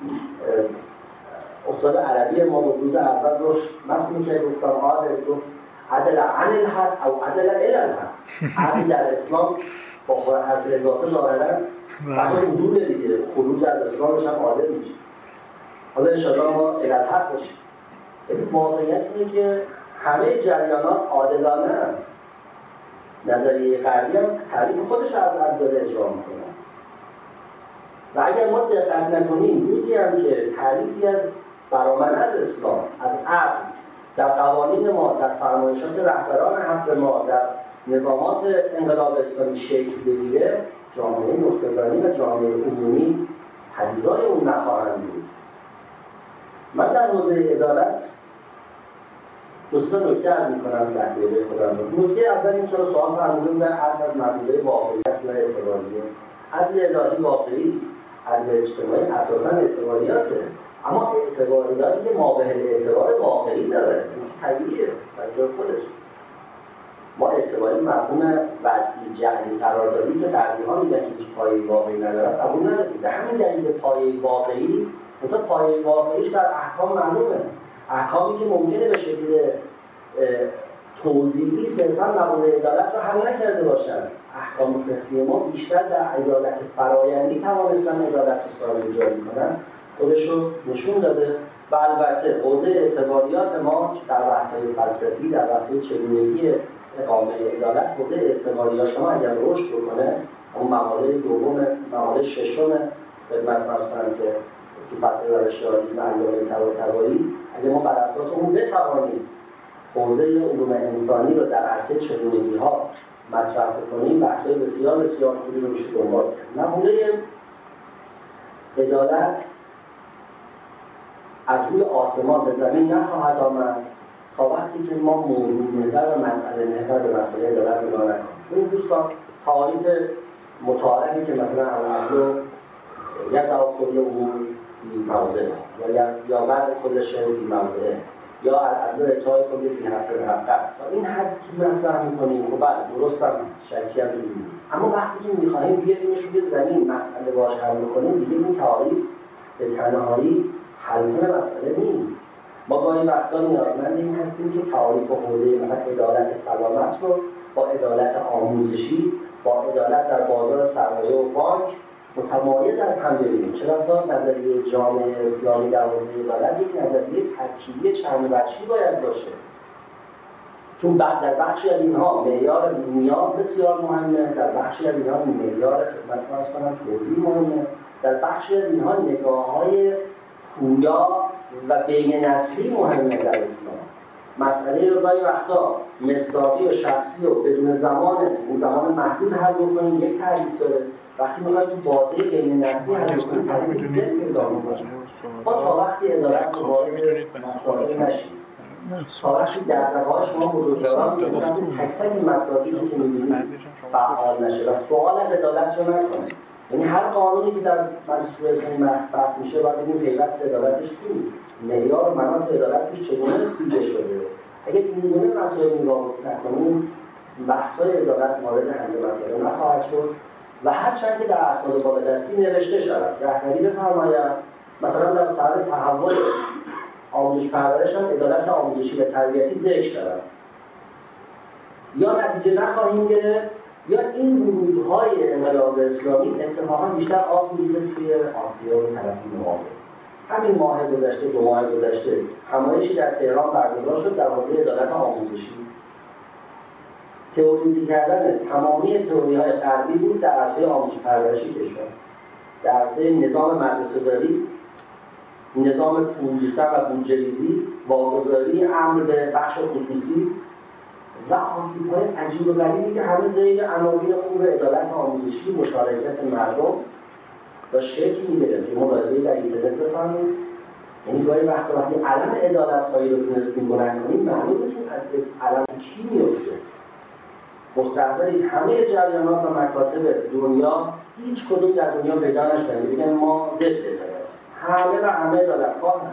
استاد عربی ما بود، روز اول روش مسئول که گفتم عادل گفت عدل عن الحد او عدل الی الحد. عدل در اسلام با حرف اضافه ظاهرا بحث حدود دیگه، خروج از اسلامش هم عادل میشه. حالا انشاءالله ما الی الحد باشیم. واقعیت اینه که همه جریانات عادلانه هم. نظریه غربی هم تعریف خودش از عدالت اجرا میکنه. و اگر ما دقت نکنیم روزی هم که تعریفی از برآمده از اسلام، از عقل در قوانین ما، در فرمایشات رهبران حق ما، در نظامات انقلاب اسلامی شکل بگیره، جامعه نخبگانی و جامعه عمومی پذیرای اون نخواهند بود. من در حوزه عدالت دوستا نکته عرض می‌کنم در حوزه خودم. نکته اول این که سوال فرمودیم در عرض از مبدأ واقعیت و اعتباریه. عدل الهی واقعی است، عدل اجتماعی اساساً اعتباریاته، اما اعتباریاتی که مابه اعتبار واقعی داره، این طبیعیه در جای خودش. ما اعتباری مفهوم وضعی جعلی قراردادی که غربی‌ها میگن هیچ پایه‌ای واقعی نداره قبول نداریم. به همین دلیل پایه‌ای واقعی، مثلا پایه‌ای واقعیش در احکام معلومه. احکامی که ممکنه به شکل توضیحی صرفاً مبانی عدالت رو حل نکرده باشند. احکام فقهی ما بیشتر در عدالت فرایندی توانستن عدالت سالم جاری کنن، خودش رو نشون داده. و البته حوزه اعتباریات ما در بحث‌های فلسفی، در بحث‌های چگونگی اقامه عدالت، حوزه اعتباریات ما اگر رشد بکنه، اون مقاله دوم، مقاله ششم خدمت عرض کنم که تو فصل روش‌آموزی علامه طباطبایی، اگر ما بر اساس اون بتوانیم حوزه علوم انسانی رو در عرصه چگونگی‌ها مطرح کنیم، بحث‌های بسیار بسیار خوبی رو میشه دنبال کرد. نمونه عدالت از روی آسمان به زمین نخواهد آمد تا وقتی که ما موضوع محور و مسئله محور به مسئله عدالت نگاه نکنیم. این دوستان تعاریف متعارفی که مثلا العدل یضع کل امور فی موضعها یا بعد خودش فی موضعه یا العدل اعطای کل فی حق این حد که مطرح می‌کنیم خب بله درست هم شکی هم نیست، اما وقتی که می‌خواهیم بیاریمش روی زمین مسئله باش حل کنیم دیگه این تعاریف به تنهایی حل کنه مسئله نیست. ما گاهی وقتا نیازمند این هستیم که تعاریف حوزه مثلا عدالت سلامت رو با عدالت آموزشی، با عدالت در بازار سرمایه و بانک متمایز از هم ببینیم. چرا نظریه جامعه اسلامی در حوزه عدالت یک نظریه ترکیبی چند وجهی باید باشه، چون در بخشی از اینها معیار نیاز بسیار مهمه، در بخشی از اینها معیار خدمت عرض کنم توضیح مهمه، در بخشی از اینها نگاه‌های پویا و بین نسلی مهمه در اسلام. مسئله رو گاهی وقتا مصداقی و شخصی و بدون زمان محدود حل بکنید یک تعریف داره، وقتی میخواید تو بازه بین نسلی حل بکنید تعریف دیگه پیدا می‌کنه. ما تا وقتی عدالت رو وارد مسائل نشیم، تا وقتی دغدغه‌های شما بزرگواران تک تک مسائلی که می‌بینید فعال نشه و سوال از عدالت رو نکنه. یعنی هر قانونی که در مجلس اسلامی بحث میشه باید ببینیم پیوست عدالتش چیه، معیار و مناط عدالتش چگونه دیده شده. اگه این گونه مسائل نگاه نکنیم بحث‌های عدالت مورد حل مسائل نخواهد شد و هرچند که در اسناد بالادستی نوشته شود رهبری بفرماید مثلا در سر تحول آموزش پرورش هم عدالت آموزشی و تربیتی ذکر شود، یا نتیجه نخواهیم گرفت یا این ورودهای انقلاب اسلامی اتفاقا بیشتر آب می‌ریزه توی آسیا و طرفین مقابل. همین ماه گذشته، 2 ماه گذشته همایشی در تهران برگزار شد در حوزه عدالت آموزشی. تئوریزی کردن تمامی تئوری‌های غربی بود در عرصه آموزش پرورشی کشور، در عرصه نظام مدرسه‌داری، نظام پول‌ریختن و بودجه‌ریزی، واگذاری امر به بخش خصوصی و آسیب‌های عجیب و غریبی که همه زیر عناوین خوب عدالت آموزشی، مشارکت مردم و شکل می‌گرفت. که ملاحظه‌ای در اینترنت بفرمایید، یعنی گاهی وقتی علم عدالت‌خواهی رو تونستیم بلند کنیم معلوم نیست از علم کی میفته. مستحضرید همه جریانات و مکاتب دنیا هیچ کدوم در دنیا پیدا نشدن بگن ما ضد عدالت، همه و همه عدالت‌خواهن.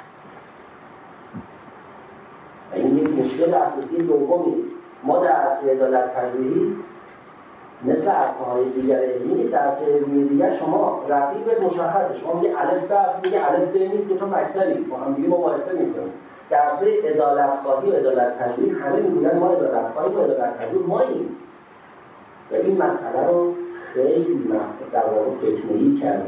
این یک مشکل اساسی دومی. ما در عرصه عدالت پژوهی مثل عرصه‌های دیگر علمی، در عرصه علمی دیگر شما رقیب مشخصه، شما میگه الف ب میگه الف ب نیست، دو تا مکتبی با هم دیگه مباحثه می‌کنن. در عرصه عدالت‌خواهی و عدالت پژوهی همه میگن ما عدالت‌خواهی و عدالت پژوه ماییم و این مسئله رو خیلی در واقع فتنه‌ای کرده،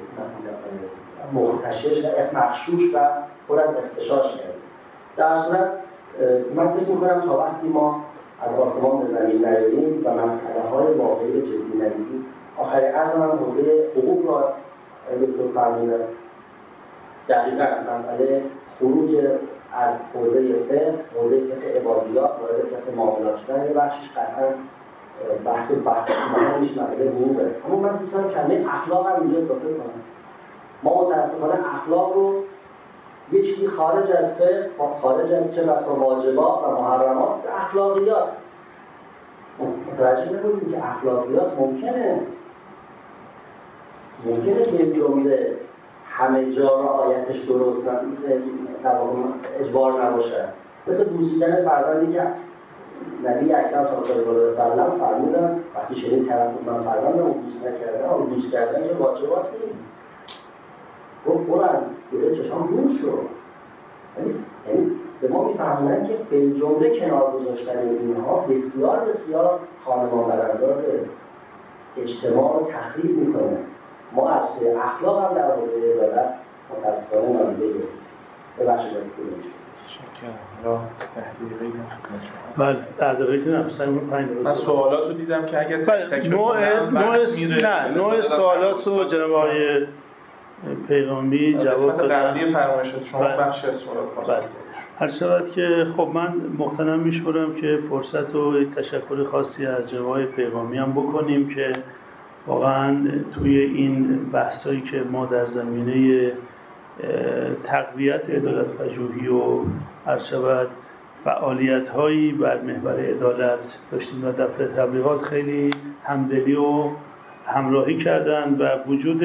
محتشش و مغشوش و پر از اختشاش کرده. در صورت من فکر می‌کنم تا وقتی ما از آسمان به زمین نیاییم و مسئله‌های واقعی جدی نگیریم، آخر عرض من حوزه حقوق را دکتر فرمودن دقیقاً مسئله خروج از حوزه فقه عبادیات وارد فقه معاملات شدن یه بخشش قطعاً بحث مهمش مسئله حقوقه. اما من دوست دارم کلمه اخلاق هم اینجا اضافه کنم. ما متأسفانه اخلاق رو یه چیزی خارج از فقه، خارج از چه بسا واجبات و محرمات، اخلاقیات متوجه نبودیم که اخلاقیات ممکنه که یک جمله همه جا رعایتش درست اجبار نباشه. مثل بوسیدن فرزندی که نبی اکرم صلی الله علیه و سلم فرمودن وقتی شنید طرف من فرزندم رو بوس نکردن و بوس کردن که واجبات نیست. گفت قرآن جلوی چشام بوس شد. یعنی به ما میفهمونن که به جمله کنار گذاشتن اینها بسیار بسیار خانمانبرندار اجتماع رو تخریب میکنه. ما عرصه اخلاق هم در حوزه عدالت متاسفانه نادیده گرفتیم. ببخشید بله، در دقیقه که نفسم 5 روز من سوالات رو دیدم که اگر نوع سوالات رو جناب آقای پیغامی جواب دادن. قبلی فرمایشات شما بخش از سوالات بله. هر شود که خب من مقتنم میشورم که فرصت و تشکر خاصی از جناب آقای پیغامی هم بکنیم که واقعا توی این بحثایی که ما در زمینه تقویت عدالت‌پژوهی و هر شود فعالیت‌هایی بر محور عدالت داشتیم و دفتر تبلیغات خیلی همدلی و همراهی کردن و وجود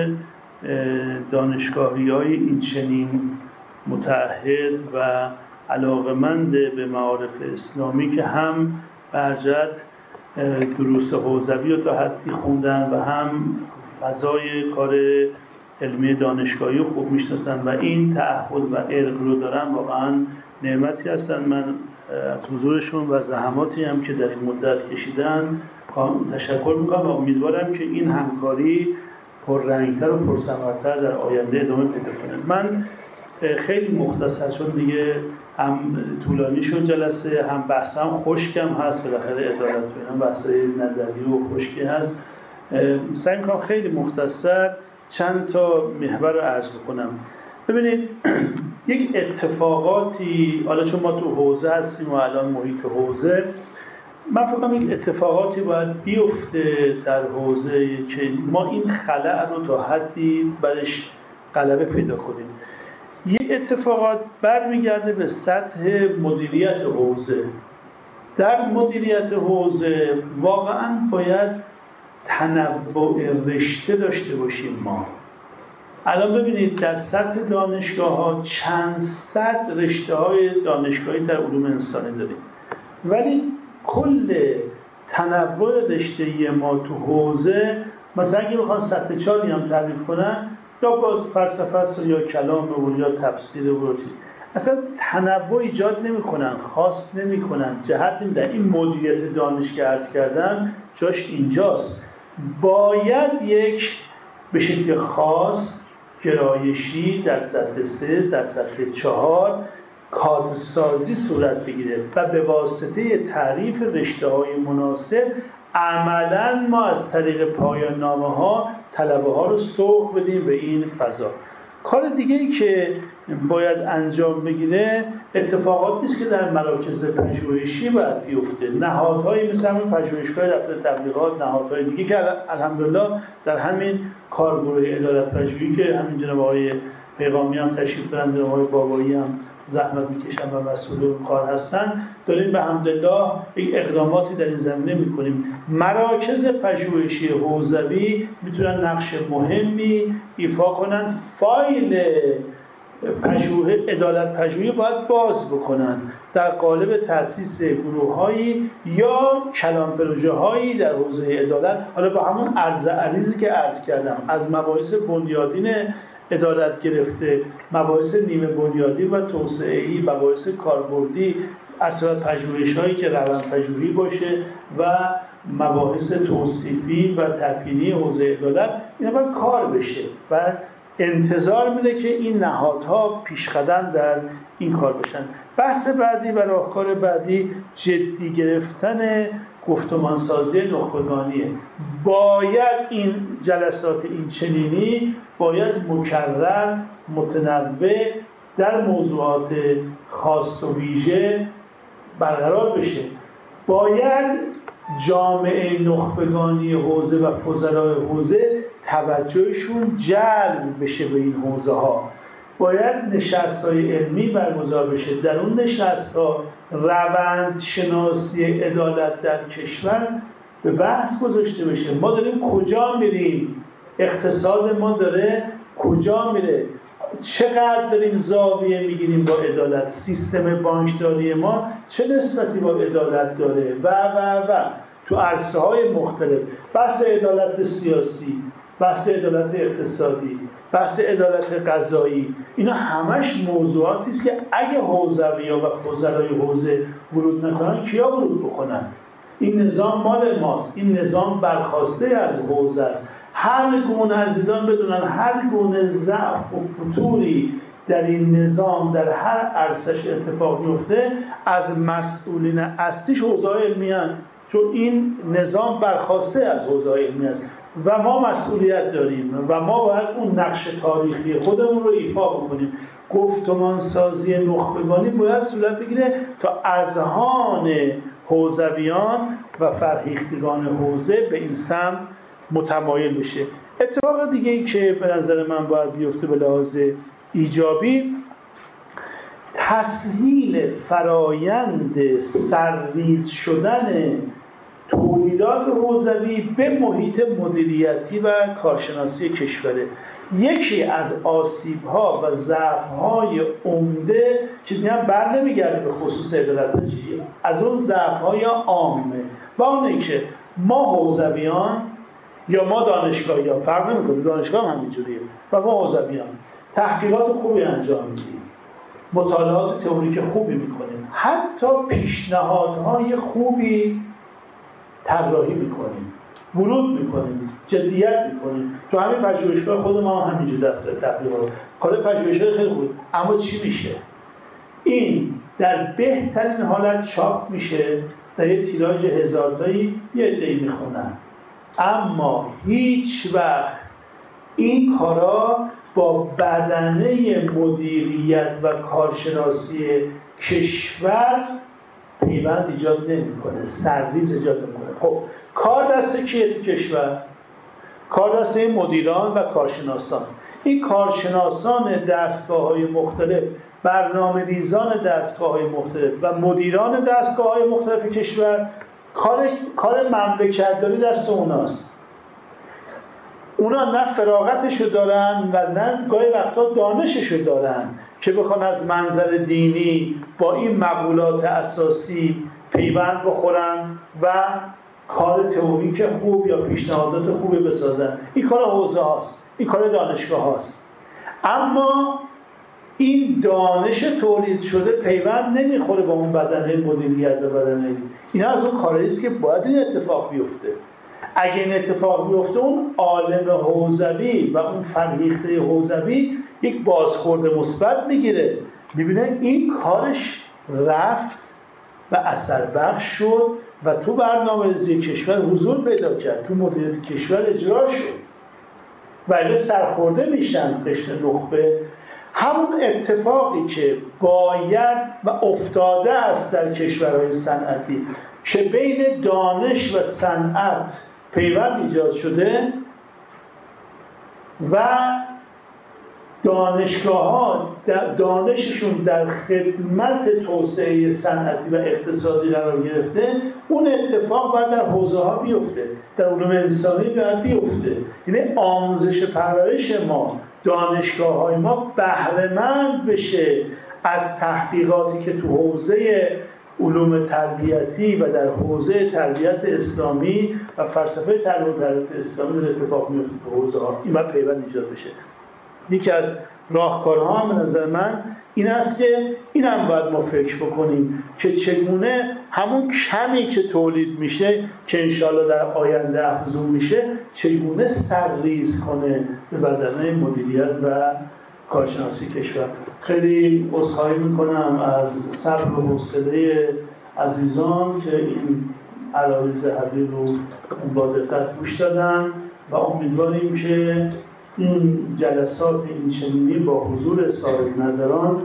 دانشگاهی‌های این چنین متعهد و علاقمند به معارف اسلامی که هم برجت دروس حوزوی رو تا حدی خوندن و هم فضای کار علمی دانشگاهی رو خوب میشناسن و این تعهد و ارق رو دارن، واقعا نعمتی هستن. من از حضورشون و زحماتی هم که در این مدت کشیدن تشکر میکنم و امیدوارم که این همکاری پررنگتر و پرثمرتر در آینده ادامه پیدا کنه. من خیلی مختصر چون دیگه هم طولانی شد جلسه، هم بحثم خشکم هست، بالاخره عدالت و اینا بحثای نظری و خشکی هست. سعی می‌کنم خیلی مختصر چند تا محور رو عرض بکنم. ببینید یک اتفاقاتی، حالا چون ما تو حوزه هستیم و الان محیط حوزه، من فکر کنم یک اتفاقاتی باید بیفته در حوزه که ما این خلأ رو تا حدی برش غلبه پیدا کنیم. یک اتفاقات برمیگرده به سطح مدیریت حوزه. در مدیریت حوزه واقعا باید تنوع رشته داشته باشیم. ما الان ببینید در سطح دانشگاه ها چند صد رشته های دانشگاهی در علوم انسانی داریم، ولی کل تنوع رشته‌ای ما تو حوزه مثلا اگه بخوان سطح 4 هم تعریف کنن، یا باز فلسفه است یا کلام و یا تفسیر و اصلا تنوع ایجاد نمی‌کنن، خاص نمی‌کنن. جهت در این مدیریت دانش که عرض کردم جاش اینجاست. باید یک به شکل خاص گرایشی در سطح 3 در سطح 4 کادرسازی صورت بگیره و به واسطه تعریف رشته‌های مناسب عملاً ما از طریق پایان نامه‌ها طلبه ها رو سوق بدیم به این فضا. کار دیگه ای که باید انجام بگیره اتفاقات نیست که در مراکز پژوهشی باید بیفته. نهادهای مثل همین پژوهشگاه دفتر تبلیغات، نهادهای دیگه که الحمدلله در همین کارگروه عدالت پژوهی که همین جناب آقای پیغامی هم تشریف دارن، جناب آقای بابایی هم زحمت میکشن و مسئول کار هستن، داریم به حمدالله یک اقداماتی در این زمینه میکنیم. مراکز پژوهشی حوزوی میتونن نقش مهمی ایفا کنن. فایل عدالت پژوهی باید باز بکنن در قالب تأسیس گروه‌هایی یا کلان پروژه‌هایی در حوزه عدالت، حالا با همون عرض عریضی که عرض کردم، از مباحث بنیادین عدالت گرفته، مباحث نیمه بنیادی و توسعه‌ای، مباحث کاربردی، اصلا پژوهش‌هایی که روانپژوهی باشه و مباحث توصیفی و تبیینی حوزه عدالت، اینا باید کار بشه و انتظار میده که این نهادها پیشقدم در این کار بشن. بحث بعدی و راهکار بعدی جدی گرفتن گفتمانسازی نخبگانیه. باید این جلسات این چنینی باید مکرر، متنوع در موضوعات خاص و ویژه برقرار بشه. باید جامعه نخبگانی حوزه و فضلای حوزه توجهشون جلب بشه به این حوزه ها. باید نشست‌های علمی برگزار بشه. در اون نشست‌ها روند شناسی عدالت در کشور به بحث گذاشته بشه. ما داریم کجا میریم؟ اقتصاد ما داره کجا میره؟ چقدر داریم زاویه میگیریم با عدالت؟ سیستم بانکداری ما چه نسبتی با عدالت داره؟ و تو عرصه‌های مختلف. بحث عدالت سیاسی، بحث عدالت اقتصادی، بحث عدالت قضایی، اینا همش موضوعاتی است که اگه حوزوی‌ها و فضلای حوزه ورود نکنن کیا ورود بکنن؟ این نظام مال ماست. این نظام برخواسته از حوزه است. هر گونه عزیزان بدونن هر گونه ضعف و فتوری در این نظام در هر عرصه‌اش اتفاق میفته از مسئولین اصلیش حوزه‌های علمی هستند، چون این نظام برخواسته از حوزه‌های علمی است و ما مسئولیت داریم و ما باید اون نقش تاریخی خودمون رو ایفا بکنیم. گفتمانسازی نخبگانی باید صورت بگیره تا اذهان حوزویان و فرهیختگان حوزه به این سمت متمایل بشه. اتفاق دیگه ای که به نظر من باید بیفته به لحاظ ایجابی، تسهیل فرایند سرریز شدن تولیدات حوزوی به محیط مدیریتی و کارشناسی کشوره. یکی از آسیب‌ها و ضعف‌های عمده که میگم بر نمیگرده به خصوص عدالت تجاری، از اون ضعف‌های عامه و اونه که ما حوزویان یا ما دانشگاهی ها، فرق نمی‌کنه، دانشگاه هم همینجوریه، و ما حوزویان تحقیقات خوبی انجام میدیم، مطالعات تئوریک خوبی میکنیم، حتی پیشنهادهای خوبی طراحی میکنیم، ورود میکنیم، جدیت میکنیم. تو همین پژوهشگاه خود ما همینجور دفتر تحقیقات کار پژوهشی خیلی خوب، اما چی میشه؟ این در بهترین حالت چاپ میشه، در یه تیراژ 1000 تایی یه عده‌ای میخونن، اما هیچ وقت این کارا با بدنه مدیریت و کارشناسی کشور پیوند ایجاد نمی‌کنه، سرریز ایجاد نمی‌کنه. خب کار دست کیه تو کشور؟ کار دست این مدیران و کارشناسان. این کارشناسان دستگاه‌های مختلف، برنامه‌ریزان دستگاه‌های مختلف و مدیران دستگاه‌های مختلف کشور، کار مملکت‌داری دست اوناست. اونا نه فراغتشو دارن و نه گاهی وقتا دانششو دارن که بخوان از منظر دینی با این مقولات اساسی پیوند بخورن و کار تئوریک خوب یا پیشنهادات خوبی بسازن. این کار حوزه هاست، این کار دانشگاه هاست. اما این دانش تولید شده پیوند نمیخوره با اون بدنه مدیریت و بدنه. اینا از اون کاری است که باید این اتفاق بیفته. اگه این اتفاق بیفته، اون عالم حوزوی و اون فرهیخته حوزوی یک بازخورد مثبت میگیره، میبینه این کارش رفت و اثر بخش شد و تو برنامه‌ریزی کشور حضور پیدا کرد، تو مدیریت کشور اجرا شد و اگه سرخورده میشن قشر نخبه. همون اتفاقی که باید و افتاده است در کشورهای صنعتی که بین دانش و صنعت پیوند ایجاد شده و دانشگاه‌ها دانششون در خدمت توسعه صنعتی و اقتصادی قرار گرفته، اون اتفاق باید در حوزه‌ها بیفته، در علوم انسانی باید بیفته. یعنی آموزش پرورش ما، دانشگاه‌های ما بهره‌مند بشه از تحقیقاتی که تو حوزه علوم تربیتی و در حوزه تربیت اسلامی و فلسفه تربیت اسلامی در اتفاق میفته تو حوزه‌ها. این باید پیوند ایجاد بشه. یکی از راهکارها هم به نظر من این است که این هم باید ما فکر بکنیم که چگونه همون کمی که تولید میشه که انشالله در آینده افزون میشه، چگونه سرریز کنه به بدنه مدیریت و کارشناسی کشور. خیلی عذرخواهی میکنم از صبر و حوصله عزیزان که این عرایض حبیب رو با دقت گوش دادن و امیدواریم که این جلسات این چنینی با حضور صاحب نظران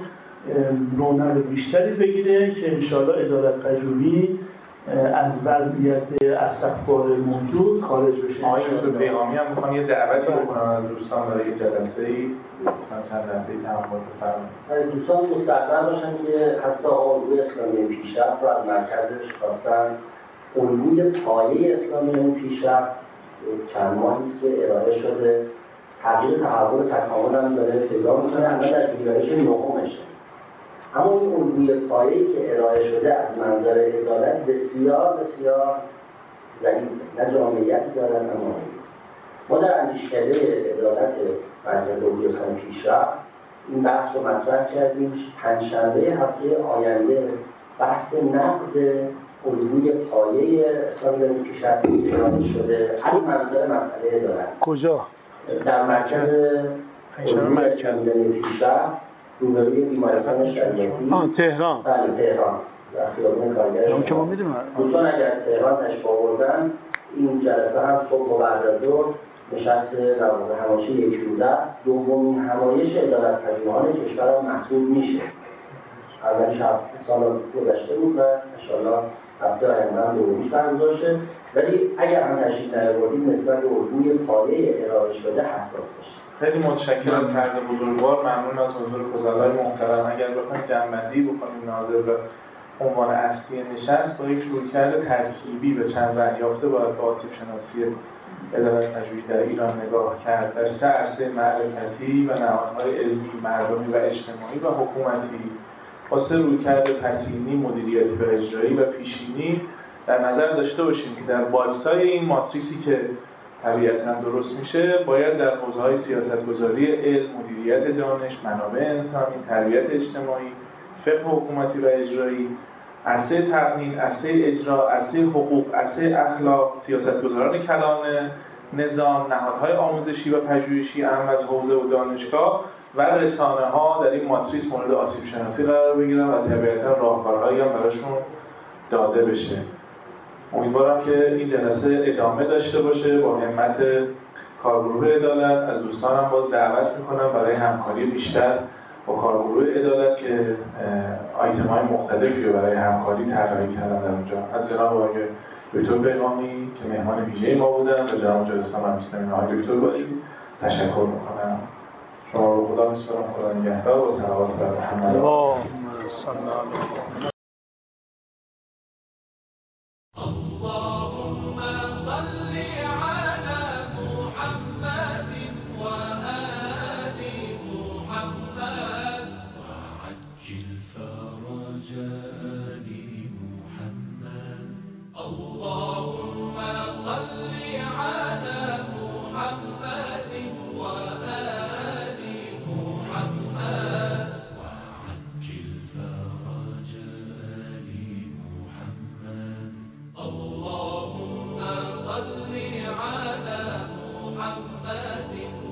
رونق بیشتری بگیره که انشاءالله ادارت پژوهی از وضعیت استقبال موجود خارج بشه. آقای دکتر پیغامی هم میخوام یه دعوتی بکنم از دوستان برای جلسه‌ای چند لحظه‌ای تمام بفرمایید. دوستان مستحضر باشن که حتی الگوی اسلامی پیشرفت رو از مرکزش خواستن. الگوی پایه اسلامی پیشرفت چند ماهی است که ارائه شده، تغییر تحول تکامل هم داره پیدا می‌کنه، الان در ویرایش نهمشه. اما این الگوی پایه‌ای که ارائه شده از منظر عدالت بسیار بسیار ضعیفه، نه جامعیتی دارد نه ماهیت. ما در اندیشکده عدالت مرکز الگوی اسلامی پیشرفت این بحث رو مطرح کردیم. پنجشنبه هفته آینده بحث نقد الگوی پایه اسلامی پیشرفت ارائه شده از منظر مسئله عدالت. کجا؟ در مرکز الگوی اسلامی پیشرفت روبروی بیمارستان شریعتی تهران. بله تهران در خیابان کارگرش. اون که ما میدونیم. دوستان اگر تهران تشریف آوردن این جلسه هم صبح و بعد از ظهر نشست در واقع همایش یک روزه است. دومین همایش عدالت پژوهان کشور هم محسوب میشه. اولش سال گذشته بود و انشاءالله هفته آینده هم دومیش برگزار شه. ولی اگر هم تشریف نیاوردید نسبت به الگوی پایه ارائه شده حساس باشید. خیلی متشکرم از فرد بزرگوار، ممنون از حضور فضلای محترم. اگر بخوایم جمع‌بندی بکنیم ناظر به عنوان اصلی نشست با یک رویکرد ترکیبی به چند دریافته باید به آسیب شناسی عدالت پژوهی در ایران نگاه کرد. در سه عرصه معرفتی و نهادهای علمی، مردمی و اجتماعی و حکومتی با سه رویکرد پسینی، مدیریتی و اجرایی و پیشینی در نظر داشته باشیم که در باکس‌های این ماتریسی که طبیعتاً درست میشه باید در حوزه‌های سیاست‌گذاری، علم، مدیریت دانش، منابع انسانی، تربیت اجتماعی، فقه حکومتی و اجرایی، عرصه تقنین، عرصه اجرا، عرصه حقوق، عرصه اخلاق، سیاست‌گذاران کلان نظام، نهادهای آموزشی و پژوهشی اهم از حوزه و دانشگاه و رسانه‌ها در این ماتریس مورد آسیب شناسی قرار بگیرن و طبیعتاً راهکارهایی هم براشون داده بشه. امیدوارم که این جلسه ادامه داشته باشه با همت کارگروه عدالت. از دوستانم باز دعوت میکنم برای همکاری بیشتر با کارگروه عدالت که آیتم‌های مختلفی رو برای همکاری طراحی کردن در اونجا. از جناب آقای دکتر پیغامی که مهمان ویژه ما بودن و جناب جلسه‌ام هم‌نشین آقای دکتر باری تشکر میکنم. شما رو خدا میسپارم. خدا نگهدار و صلوات بر محمد. اللهم صل علی اللهم صل على محمد